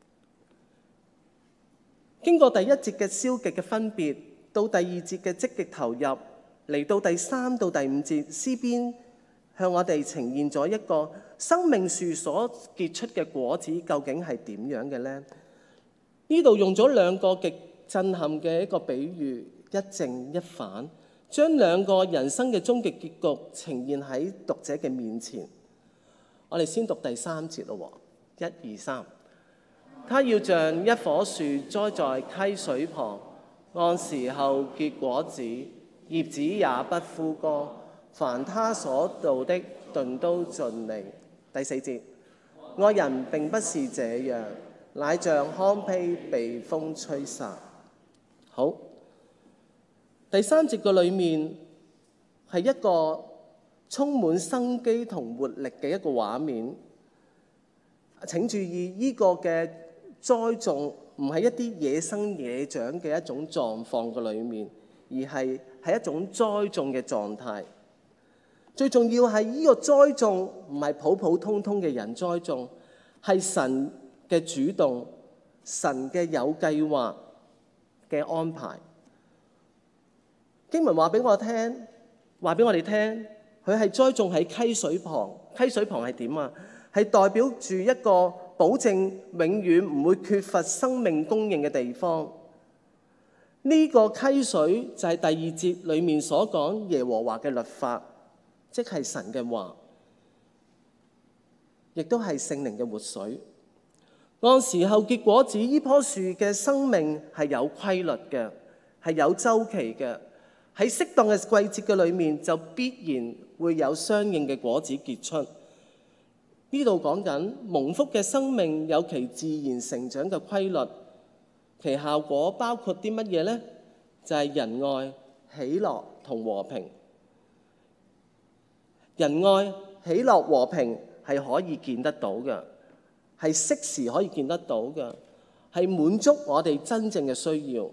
經過第一節嘅消極嘅分別，到第二節嘅積極投入，嚟到第三到第五節，詩篇向我哋呈現咗一個生命樹所結出嘅果子究竟係點樣嘅呢？呢度用咗兩個極震撼嘅一個比喻，一正一反，將兩個人生嘅終極結局呈現喺讀者嘅面前。我哋先讀第三節咯，一二三。他要像一棵樹栽在溪水旁，按時候結果子，葉子也不枯乾。凡他所做的，盡都順利。第四節，愛人並不是這樣， 乃像糠秕被風吹散。好，第三節嘅裏面係一個充滿生機同活力嘅一個畫面。請注意，呢、這個嘅栽種唔係一啲野生野長嘅一種狀況嘅裏面，而係係一種栽種嘅狀態。最重要係呢個栽種唔係普普通通嘅人栽種，係神嘅主動，神嘅有計劃嘅安排。經文話俾我聽，話俾我哋聽，佢係栽種喺溪水旁。溪水旁係點啊？係代表住一個保證永遠唔會缺乏生命供應嘅地方。呢、這個溪水就係第二節裡面所講耶和華嘅律法，即係神嘅話，亦都係聖靈嘅活水。按時候結果子，呢棵樹嘅生命係有規律嘅，係有週期嘅。喺適當嘅季節嘅裏面，就必然會有相應嘅果子結出。呢度講緊蒙福嘅生命有其自然成長嘅規律，其效果包括啲乜嘢呢？就係、是、仁愛、喜樂同和平。仁愛、喜樂、和平係可以見得到嘅，係適時可以見得到嘅，係滿足我哋真正嘅需要。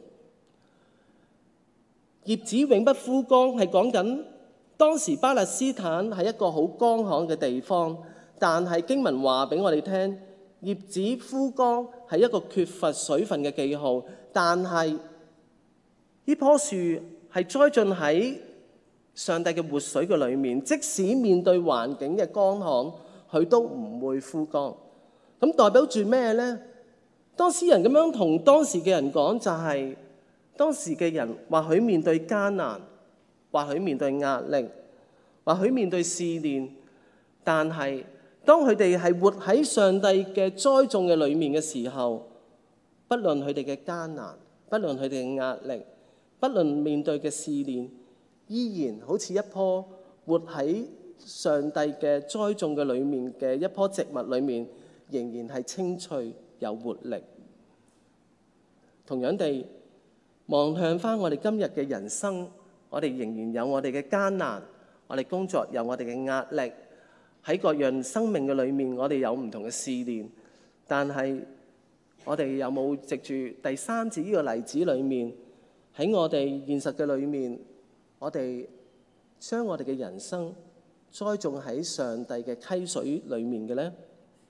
葉子永不枯乾係講緊當時巴勒斯坦係一個好乾旱嘅地方，但係經文話俾我哋聽，葉子枯乾係一個缺乏水分嘅記號，但係呢棵樹係栽進喺上帝嘅活水嘅裏面，即使面對環境嘅乾旱，佢都唔會枯乾。咁代表住咩呢？當詩人咁樣同當時嘅人講，就係、是、當時嘅人或許面對艱難，或許面對壓力，或許面對試煉，但係當佢哋係活喺上帝嘅栽種嘅裏面嘅時候，不論佢哋嘅艱難，不論佢哋嘅壓力，不論面對嘅試煉，依然好似一棵活喺上帝嘅栽種嘅裏面嘅一棵植物裏面，仍然係青翠有活力。同樣地，望向翻我哋今日嘅人生，我哋仍然有我哋嘅艱難，我哋工作有我哋嘅壓力，喺各樣生命嘅裏面，我哋有唔同嘅試煉。但係我哋有冇藉住第三節呢個例子裏面，喺我哋現實嘅裏面，我哋將我哋嘅人生栽種喺上帝嘅溪水裏面嘅呢？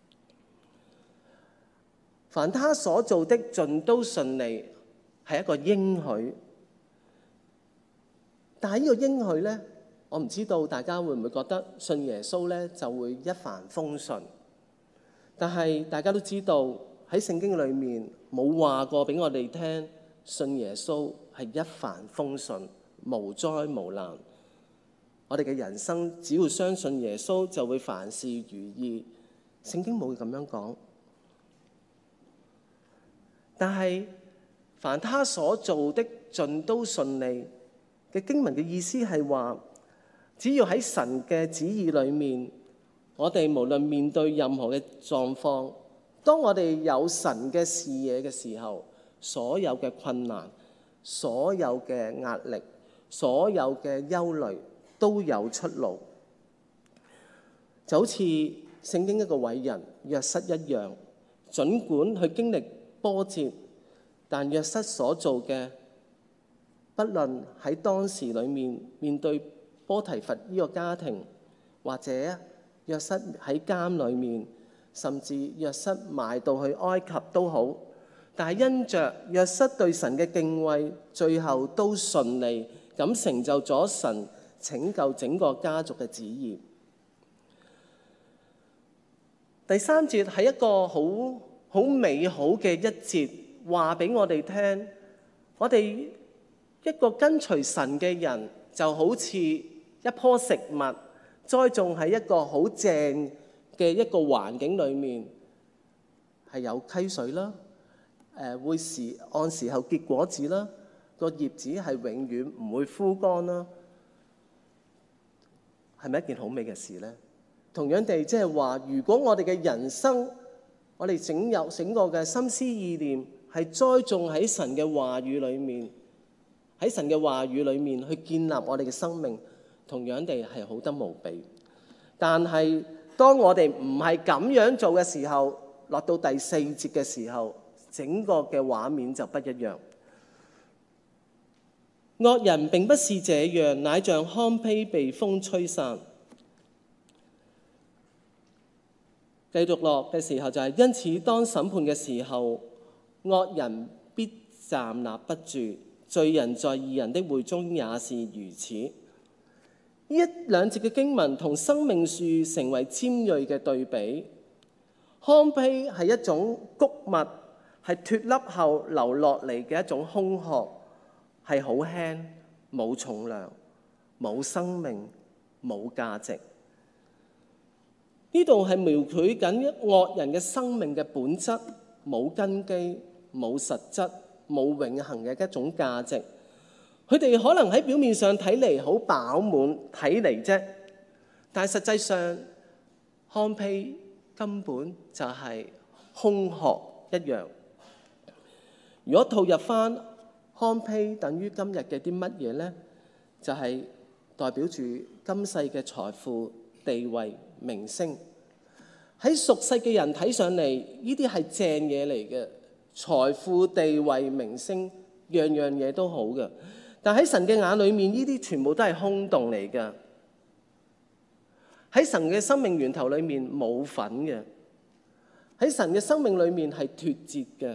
凡他所做的盡都順利，係一個應許。但係呢個應許呢，我唔知道大家會唔會覺得信耶穌呢就會一帆風順。但係大家都知道喺聖經裏面冇話過俾我哋聽，信耶穌係一帆風順、無災無難。我哋嘅人生只要相信耶穌，就會凡事如意。聖經冇咁樣講。但係凡他所做的盡都順利嘅經文嘅意思係話，只要喺神嘅旨意裏面，我哋無論面對任何嘅狀況，當我哋有神嘅視野嘅時候，所有嘅困難、所有嘅壓力、所有嘅憂慮都有出路。就好似聖經一個偉人約瑟一樣，儘管佢經歷波折，但約瑟所做嘅，不論喺當時裏面面對波提乏呢個家庭，或者約瑟喺監裏面，甚至約瑟賣到去埃及都好，但係因着約瑟對神嘅敬畏，最後都順利咁成就咗神拯救整個家族嘅旨意。第三節係一個好好美好嘅一節，話俾我哋聽，我哋一個跟隨神嘅人就好似一棵食物栽種喺一個好正嘅一個環境裏面，係有溪水啦，誒會時按時候結果子啦，個葉子係永遠唔會枯乾啦，係咪一件好美嘅事呢？同樣地，即係話，如果我哋嘅人生， 我哋整有整個嘅心思意念係栽種喺神嘅話語裏面，喺神嘅話語裏面去建立我哋嘅生命，同樣地係好得無比。但係當我哋唔係咁樣做嘅時候，落到第四節嘅時候，整個嘅畫面就不一樣。惡人並不是這樣，乃像糠秕被風吹散。繼續落嘅時候就係、是、因此當審判嘅時候，惡人必站立不住，罪人在義人的會中也是如此。呢一兩節嘅經文同生命樹成為尖鋭嘅對比。糠秕係一種穀物，係脫粒後流落嚟嘅一種空殼，係好輕，冇重量，冇生命，冇價值。呢度係描繪緊惡人嘅生命嘅本質，冇根基，冇實質，冇永恆嘅一種價值。佢哋可能喺表面上睇嚟好飽滿，睇嚟啫，但係實際上糠秕根本就係空殼一樣。如果套入翻糠秕等於今日嘅啲乜嘢呢？就係、是、代表住今世嘅財富、地位、名聲。喺俗世嘅人睇上嚟，呢啲係正嘢嚟嘅，財富、地位、名聲，樣樣嘢都好嘅。但喺神嘅眼裏面，呢啲全部都係空洞嚟嘅。喺神嘅生命源頭裏面冇份嘅，喺神嘅生命裏面係脫節嘅。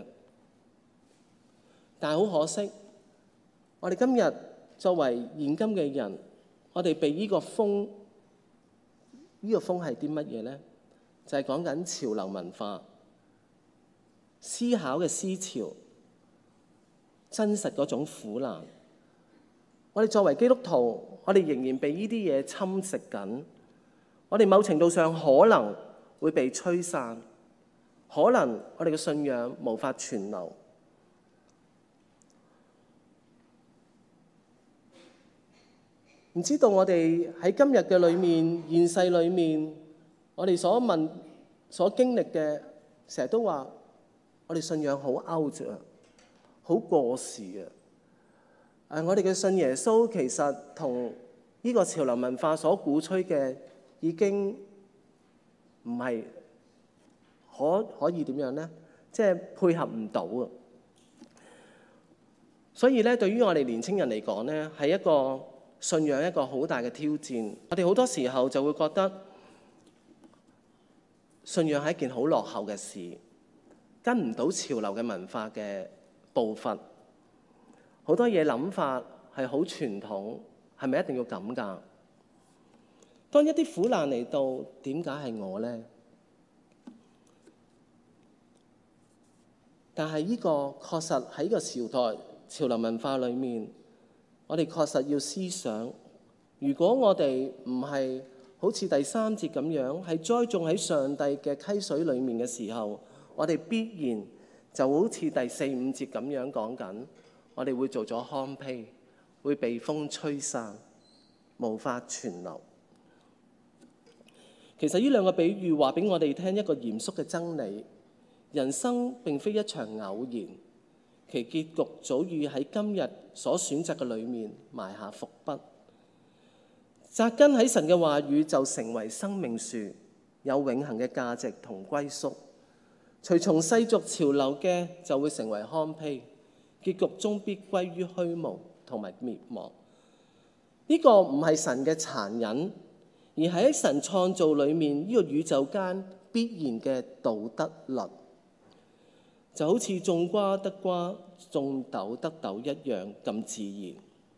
但係好可惜，我哋今日作為現今嘅人，我哋被呢個風，呢個風係啲乜嘢呢？就係講緊潮流文化、思考嘅思潮、真實嗰種苦難。我哋作為基督徒，我哋仍然被呢啲嘢侵蝕緊。我哋某程度上可能會被吹散，可能我哋嘅信仰無法存留。唔知道我哋喺今日嘅裏面、現世裏面，我哋所問、所經歷嘅，成日都話我哋信仰好 out 啊，好過時啊！誒，我哋嘅信耶穌其實同呢個潮流文化所鼓吹嘅已經唔係可可以點樣呢？即係配合唔到啊！所以咧，對於我哋年青人嚟講呢，係一個信仰一個好大嘅挑戰。我哋好多時候就會覺得信仰係一件好落後嘅事，跟唔到潮流嘅文化嘅步伐。好多嘢諗法係好傳統，係咪一定要咁㗎？當一啲苦難嚟到，點解係我呢？但係呢個確實喺呢個朝代潮流文化裏面，我哋確實要思想，如果我哋唔係好似第三節咁樣，係栽種喺上帝嘅溪水裏面嘅時候，我哋必然就好似第四五節咁樣講緊，我哋會做咗糠秕，會被風吹散，無法存留。其實呢兩個比喻話俾我哋聽一個嚴肅嘅真理：人生並非一場偶然，其結局早已喺今日所選擇嘅裏面埋下伏筆。扎根喺神嘅話語就成為生命樹，有永恆嘅價值同歸宿。隨從世俗潮流嘅就會成為糠秕，結局終必歸於虛無同埋滅亡。呢、這個唔係神嘅殘忍，而係喺神創造裏面呢、這個宇宙間必然嘅道德律，就好似種瓜得瓜，種豆得豆一樣咁自然。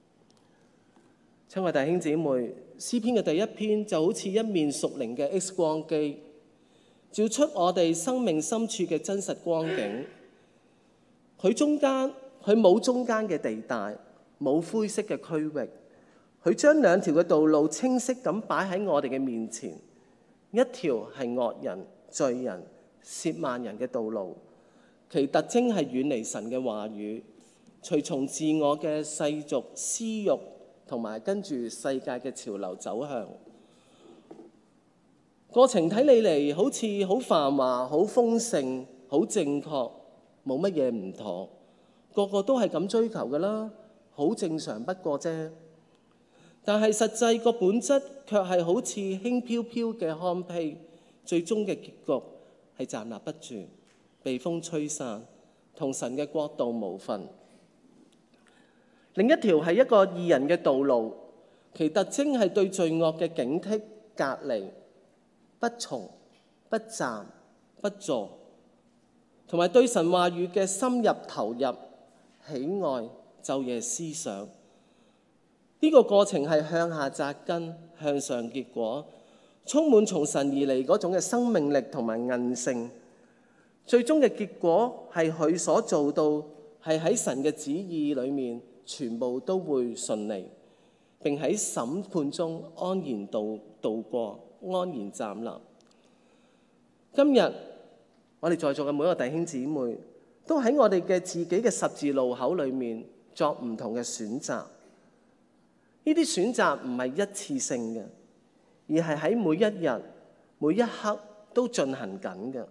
親愛弟兄姊妹，詩篇嘅第一篇就好似一面屬靈嘅 X 光機，照出我哋生命深處嘅真實光景。佢中間，佢冇中間嘅地帶，冇灰色嘅區域。佢將兩條嘅道路清晰咁擺喺我哋嘅面前，一條係惡人、罪人、褻慢人嘅道路，其特徵係遠離神嘅話語，隨從自我嘅世俗私慾，同埋跟住世界嘅潮流走向。 過程睇你嚟好似好繁華、好豐盛、好正確，冇乜嘢唔妥，個個都係咁追求㗎啦，好正常不過啫。但係實際個本質卻係好似輕飄飄嘅糠秕，最終嘅結局係站立不住，被風吹散，同神嘅國度無分。另一條係一個義人嘅道路，其特徵係對罪惡嘅警惕、隔離、不從、不站、不坐，同埋對神話語嘅深入投入、喜愛、晝夜思想。呢、這個過程係向下扎根、向上結果，充滿從神而嚟嗰種嘅生命力同埋韌性。最終嘅結果係佢所做到，係喺神嘅旨意裏面，全部都會順利，並喺審判中安然度度過。安然站立。今日我哋在座嘅每一個弟兄姊妹，都喺我哋嘅自己嘅十字路口裏面作唔同嘅選擇。呢啲選擇唔係一次性嘅，而係喺每一日、每一刻都進行緊嘅。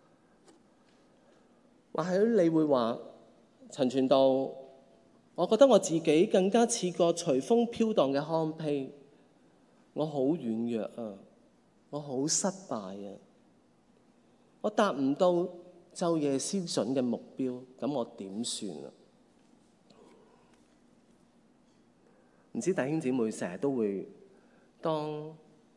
或許你會話，陳傳道，我覺得我自己更加似個隨風飄蕩嘅糠秕，我好軟弱啊！我好失敗啊！我達唔到晝夜思準嘅目標，咁我點算啊？唔知弟兄姊妹成日都會當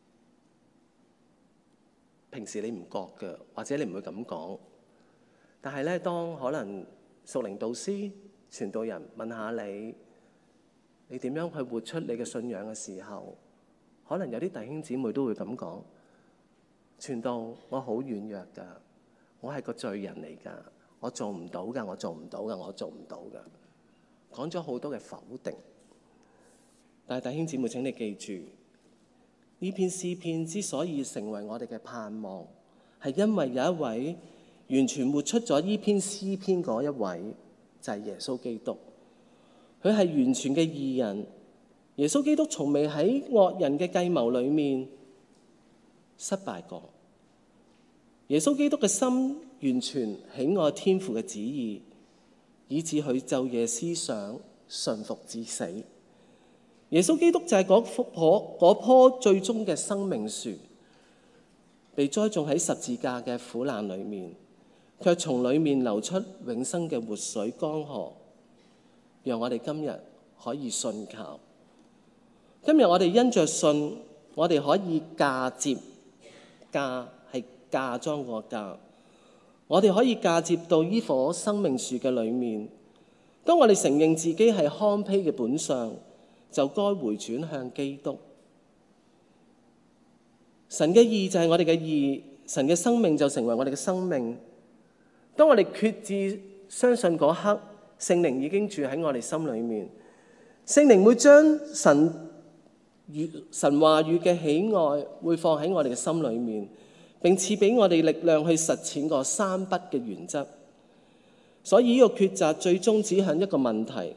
平時你唔覺嘅，或者你唔會咁講，但係咧，當可能屬靈導師、傳道人問下你，你點樣去活出你嘅信仰嘅時候，可能有啲弟兄姊妹都會咁講。傳道，我好軟弱㗎，我係個罪人嚟㗎，我做唔到㗎，我做唔到㗎，我做唔到㗎，講咗好多嘅否定。但係弟兄姊妹，請你記住，呢篇詩篇之所以成為我哋嘅盼望，係因為有一位完全活出咗呢篇詩篇嗰一位，就係耶穌基督。佢係完全嘅義人。耶穌基督從未喺惡人嘅計謀裏面失敗過。耶穌基督嘅心完全喜愛天父嘅旨意，以致佢晝夜思想，順服至死。耶穌基督就係嗰棵嗰棵最終嘅生命樹，被栽種喺十字架嘅苦難裏面，卻從裏面流出永生嘅活水江河，讓我哋今日可以信靠。今日我哋因着信，我哋可以嫁接，嫁係嫁妝個嫁，我哋可以嫁接到呢棵生命樹嘅裏面。當我哋承認自己係糠秕嘅本相，就該回轉向基督。神嘅義就係我哋嘅義，神嘅生命就成為我哋嘅生命。當我哋決志相信嗰刻，聖靈已經住喺我哋心裏面，聖靈會將神神話語嘅喜愛會放喺我哋嘅心裏面，並賜俾我哋力量去實踐個三不嘅原則。所以呢個抉擇最終指向一個問題：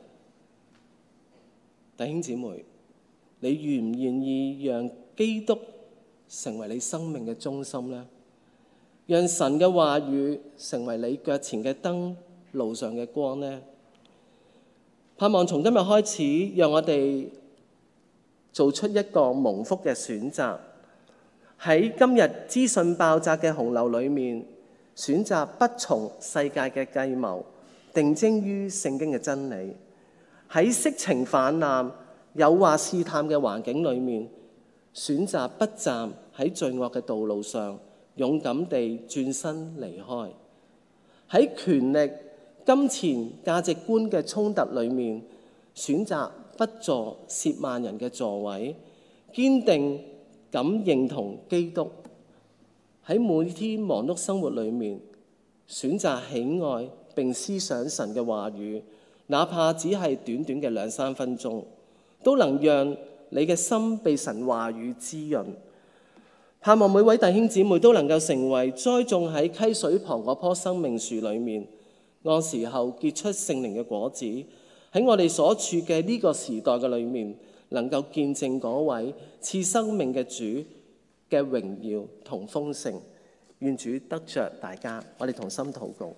弟兄姊妹，你願唔願意讓基督成為你生命嘅中心呢？讓神嘅話語成為你腳前嘅燈，路上嘅光呢？盼望從今日開始，讓我哋做出一個蒙福嘅選擇，喺今日資訊爆炸嘅洪流裏面，選擇不從世界嘅計謀，定睛於聖經嘅真理。喺色情泛濫、誘惑試探嘅環境裏面，選擇不站喺罪惡嘅道路上，勇敢地轉身離開。喺權力、金錢、價值觀嘅衝突裏面，選擇不坐褻慢人嘅座位，堅定咁認同基督。喺每天忙碌生活裏面，選擇喜愛並思想神嘅話語，哪怕只係短短嘅兩三分鐘，都能讓你嘅心被神話語滋潤。盼望每位弟兄姊妹都能夠成為栽種喺溪水旁嗰棵生命樹裏面，按時候結出聖靈嘅果子。喺我哋所處嘅呢個時代嘅裏面，能夠見證嗰位賜生命嘅主嘅榮耀同豐盛。願主得着大家，我哋同心禱告。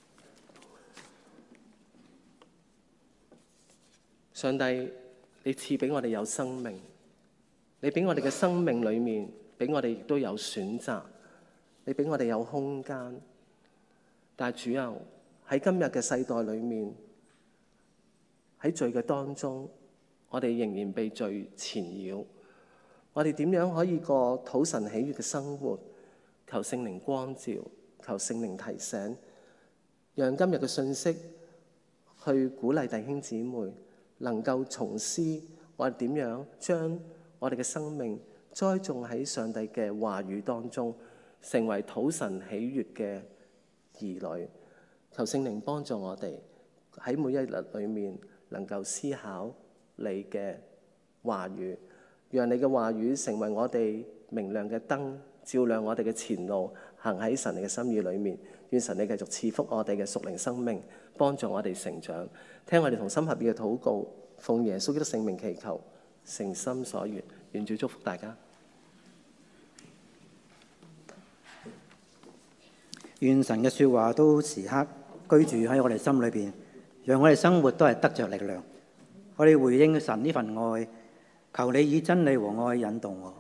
上帝，你賜俾我哋有生命，你俾我哋嘅生命裏面，俾我哋亦都有選擇，你俾我哋有空間。但係主啊，喺今日嘅世代裏面，喺罪嘅當中，我哋仍然被罪纏繞。我哋點樣可以過討神喜悅嘅生活？求聖靈光照，求聖靈提醒，讓今日嘅信息去鼓勵弟兄姊妹，能夠重思我哋點樣將我哋嘅生命栽種喺上帝嘅話語當中，成為討神喜悅嘅兒女。求聖靈幫助我哋喺每一日裏面能夠思考你嘅話語，讓你嘅話語成為我哋明亮嘅燈，照亮我哋嘅前路，行喺神你嘅心意裏面。願神你繼續賜福我哋嘅屬靈生命，幫助我哋成長。聽我哋同心合意嘅禱告，奉耶穌基督聖名祈求，誠心所願。願主祝福大家。 願神嘅說話都時刻居住喺我哋心裏邊，讓我哋生活都係得着力量。我哋回應神呢份愛，求你以真理和愛引導我。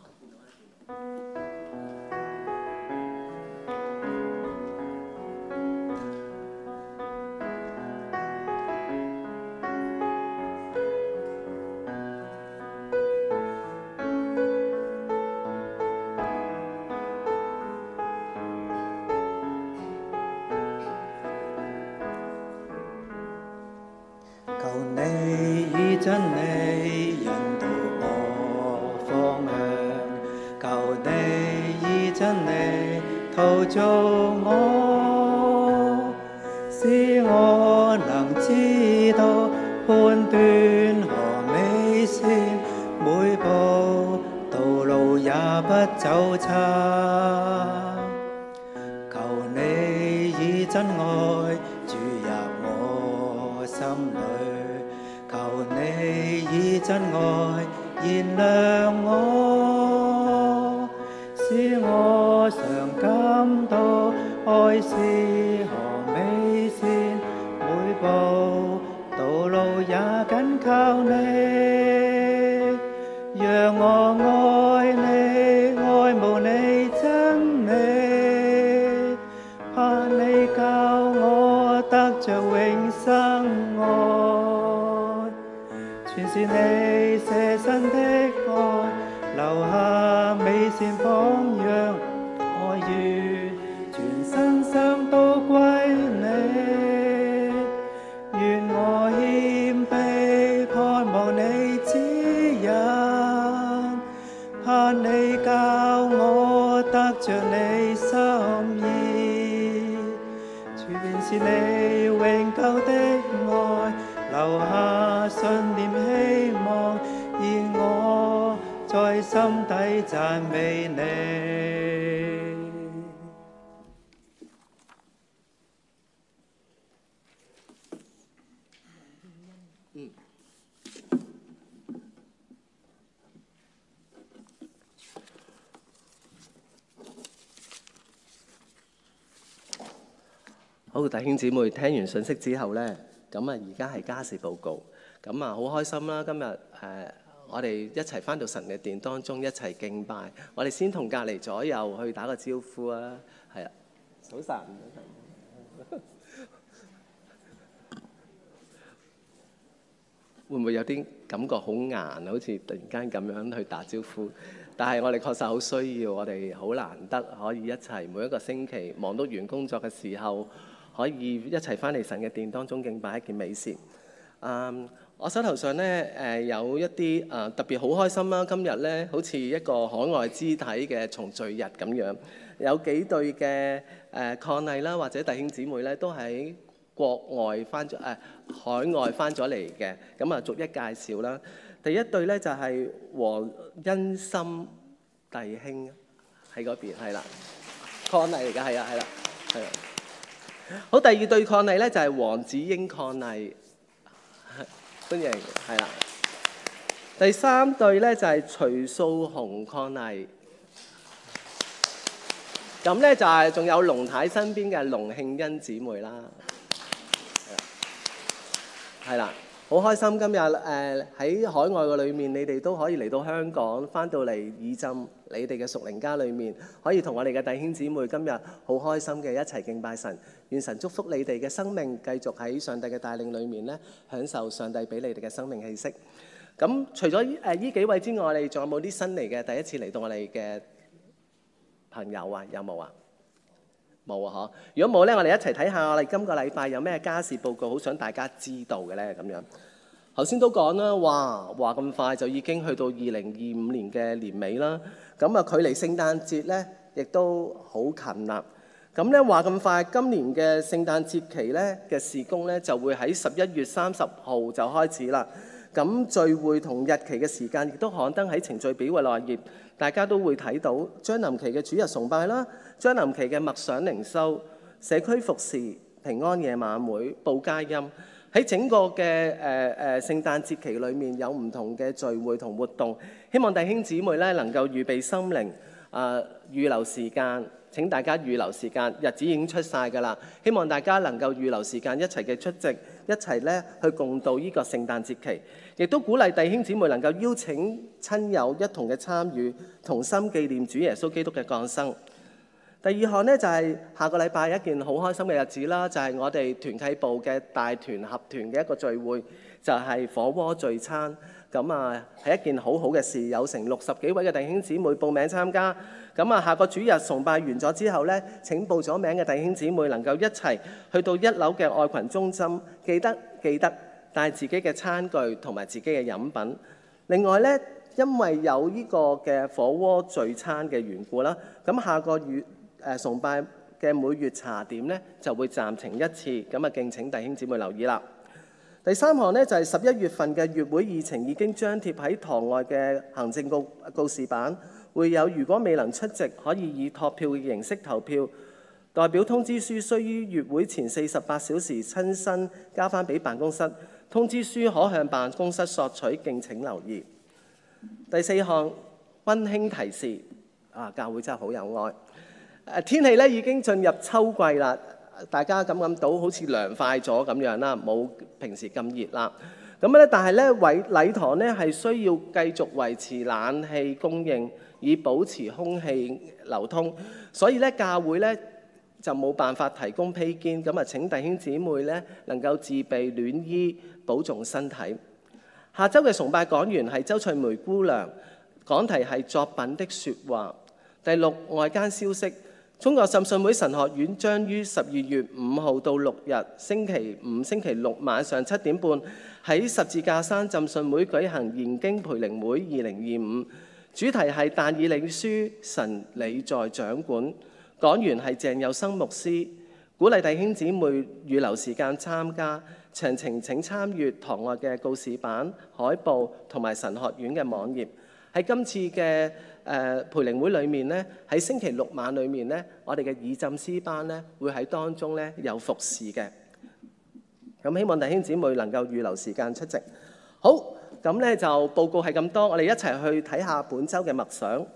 好，弟兄姊妹，聽完信息之後呢，咁啊而家係家事報告，咁啊好開心啦！今日誒、呃、我哋一齊返到神嘅殿當中，一齊敬拜。我哋先同隔離左右去打個招呼啊，係啊，早晨。會唔會有啲感覺好硬，好似突然間咁樣去打招呼？但係我哋確實好需要，我哋好難得可以一齊每一個星期忙碌完工作嘅時候，可以一齊翻嚟神嘅殿當中敬拜，一件美事。嗯，我手頭上咧誒、呃、有一啲誒、呃、特別好開心啦！今日咧好似一個海外肢體嘅重聚日咁樣，有幾對嘅誒伉儷啦，或者弟兄姊妹咧都喺國外翻咗誒海外翻咗嚟嘅，咁啊逐一介紹啦。第一對咧就係、是、黃恩心弟兄喺嗰邊，係啦，伉儷嚟㗎，係啊，係啦，係啊。好，第二對伉儷咧就係黃子英伉儷，歡迎，係啦。第三對咧就係徐素紅伉儷， 咁咧就係仲有龍太身邊嘅龍慶欣姊妹啦，係啦，好開心今日誒喺海外嘅裏面，你哋都可以嚟到香港，翻到嚟以浸你哋嘅屬靈家裏面，可以同我哋嘅弟兄姊妹今日好開心嘅一齊敬拜神，願神祝福你哋嘅生命，繼續喺上帝嘅帶領裏面咧，享受上帝俾你哋嘅生命氣息。咁除咗誒呢幾位之外，你仲有冇啲新嚟嘅第一次嚟到我哋嘅朋友啊？有冇啊？冇啊！嗬。如果冇咧，我哋一齊睇下我哋今個禮拜有咩家事報告，好想大家知道嘅咧咁樣。頭先都講啦，哇話咁快就已經去到二零二五年嘅年尾啦。咁啊，距離聖誕節咧亦都好近啦。咁咧話咁快，今年嘅聖誕節期咧嘅事工咧就會喺十一月三十號就開始啦。咁聚會同日期嘅時間亦都刊登喺程序表嘅內頁，大家都會睇到將臨期嘅主日崇拜啦，將臨期嘅默想靈修、社區服侍、平安夜晚會、報佳音，喺整個嘅誒誒聖誕節期裏面有唔同嘅聚會同活動，希望弟兄姊妹咧能夠預備心靈，啊、呃、預留時間。請大家預留時間，日子已經出晒㗎啦。希望大家能夠預留時間一齊嘅出席，一齊咧去共度呢個聖誕節期。亦都鼓勵弟兄姊妹能夠邀請親友一同嘅參與，同心紀念主耶穌基督嘅降生。第二項呢，就係、是、下個禮拜一件好開心嘅日子啦，就係、是、我哋團契部嘅大團合團嘅一個聚會，就係、是、火鍋聚餐。咁啊係一件好好嘅事，有成六十幾位嘅弟兄姊妹報名參加。咁啊，下個主日崇拜完咗之後呢，請報咗名嘅弟兄姊妹能夠一齊去到一樓嘅愛群中心，記得記得帶自己嘅餐具同埋自己嘅飲品。另外呢，因為有呢個嘅火鍋聚餐嘅緣故啦，咁下個月誒、呃、崇拜嘅每月茶點呢就會暫停一次，咁啊敬請弟兄姊妹留意啦。第三項呢，就係十一月份嘅月會議程已經張貼喺堂外嘅行政告告示板。會有如果未能出席，可以以託票嘅形式投票。代表通知書須於月會前四十八小時親身交翻俾辦公室。通知書可向辦公室索取，敬請留意。第四項溫馨提示，啊，教會真係好有愛。誒天氣咧已經進入秋季啦，大家感覺到好似涼快咗咁樣啦，冇平時咁熱啦。咁咧，但係咧，禮禮堂咧係需要繼續維持冷氣供應，以保持空氣流通。所以咧，教會咧就冇辦法提供披肩。咁啊，請弟兄姊妹咧能夠自備暖衣，保重身體。下週嘅崇拜講員係周翠梅姑娘，講題係作品的説話。第六，外間消息。中國浸信會神學院將於十二月五號到六日，星期五、星期六晚上七點半喺十字架山浸信會舉行研經培靈會二零二五，主題係但以理書神你在掌管，講員係鄭有生牧師，鼓勵弟兄姊妹預留時間參加，詳情請參閱堂外嘅告示板、海報同埋神學院嘅網頁。喺今次嘅誒培靈會裏面呢，喺星期六晚裏面呢，我哋嘅以浸詩班呢會喺當中呢有服侍嘅。咁希望弟兄姊妹能夠預留時間出席。好，咁呢就報告係咁多，我哋一齊去睇下本週嘅默想。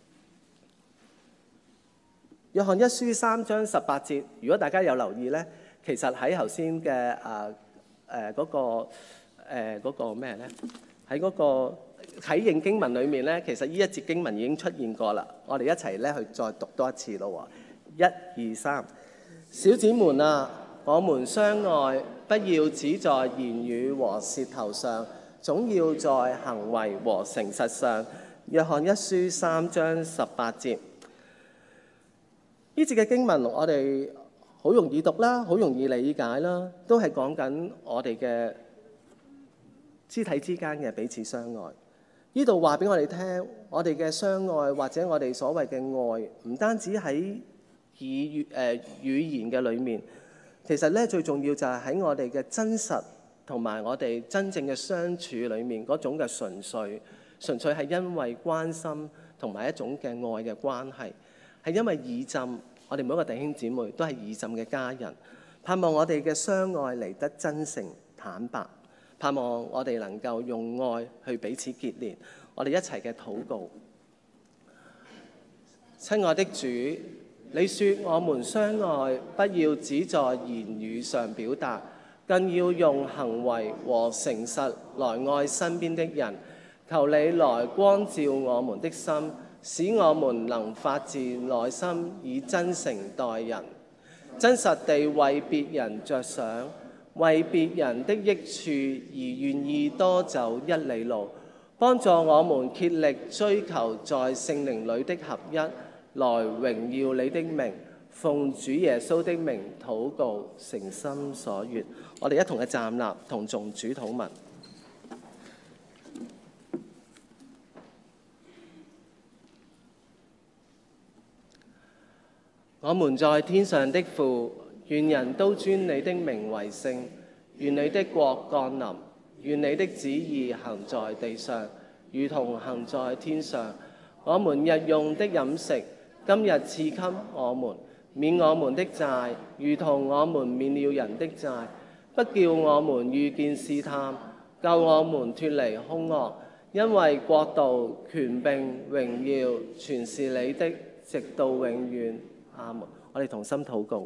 約翰一書三章十八節，如果大家有留意呢，其實喺頭先嘅誒誒嗰個誒嗰個咩呢？喺嗰個啟應經文裏面咧，其實呢一節經文已經出現過啦。我哋一齊咧去再讀多一次咯。一、二、三，小子們啊，我們相愛，不要只在言語和舌頭上，總要在行為和誠實上。約翰一書三章十八節，呢節嘅經文我哋好容易讀啦，好容易理解啦，都係講緊我哋嘅肢體之間嘅彼此相愛。呢度話俾我哋聽，我哋嘅相愛或者我哋所謂嘅愛，唔單止喺語語誒語言嘅裏面，其實咧最重要就係喺我哋嘅真實同埋我哋真正嘅相處裏面嗰種嘅純粹，純粹係因為關心同埋一種嘅愛嘅關係，係因為以浸，我哋每一個弟兄姊妹都係以浸嘅家人，盼望我哋嘅相愛嚟得真誠坦白。盼望我哋能夠用愛去彼此結連，我哋一齊嘅禱告。親愛的主， 你說我們相愛，不要只在言語上表達，更要用行為和誠實來愛身邊的人。求你來光照我們的心，使我們能發自內心以真誠待人，真實地為別人着想，為別人的益處而願意多走一里路，幫助我們竭力追求在聖靈裏的合一，來榮耀你的名。奉主耶穌的名禱告，誠心所願。我哋一同嘅站立，同誦主禱文。我們在天上的父，願人都尊你的名為聖。願你的國降臨，願你的旨意行在地上，如同行在天上。我們日用的飲食，今日賜給我們，免我們的債，如同我們免了人的債，不叫我們遇見試探，救我們脫離兇惡。因為國度、權柄、榮耀，全是你的，直到永遠。阿門。我哋同心禱告。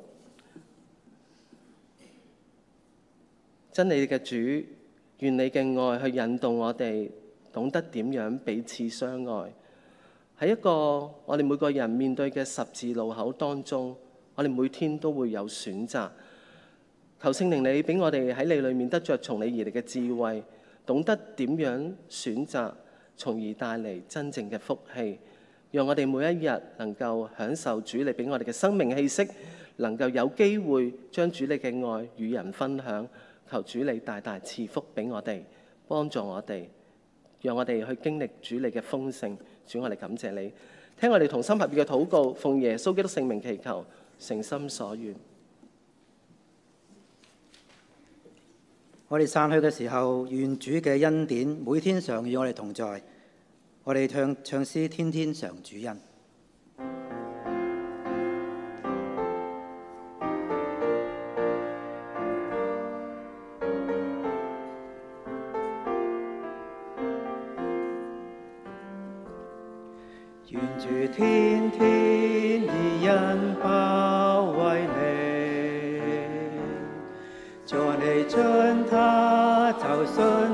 真理嘅主，願你嘅愛去引導我哋，懂得點樣彼此相愛。喺一個我哋每個人面對嘅十字路口當中，我哋每天都會有選擇。求聖靈你俾我哋喺你裏面得着從你而嚟嘅智慧，懂得點樣選擇，從而帶嚟真正嘅福氣。讓我哋每一日能夠享受主你俾我哋嘅生命氣息，能夠有機會將主你嘅愛與人分享。求主你大大賜福俾我哋，幫助我哋，讓我哋去經歷主你嘅豐盛。主，我哋感謝你，聽我哋同心合意嘅禱告，奉耶穌基督聖名祈求，誠心所願。 我哋散去嘅時候，願主嘅恩典每天常與我哋同在。我哋唱唱詩，天天常主恩。願主天天以恩包圍你，在你進他就信。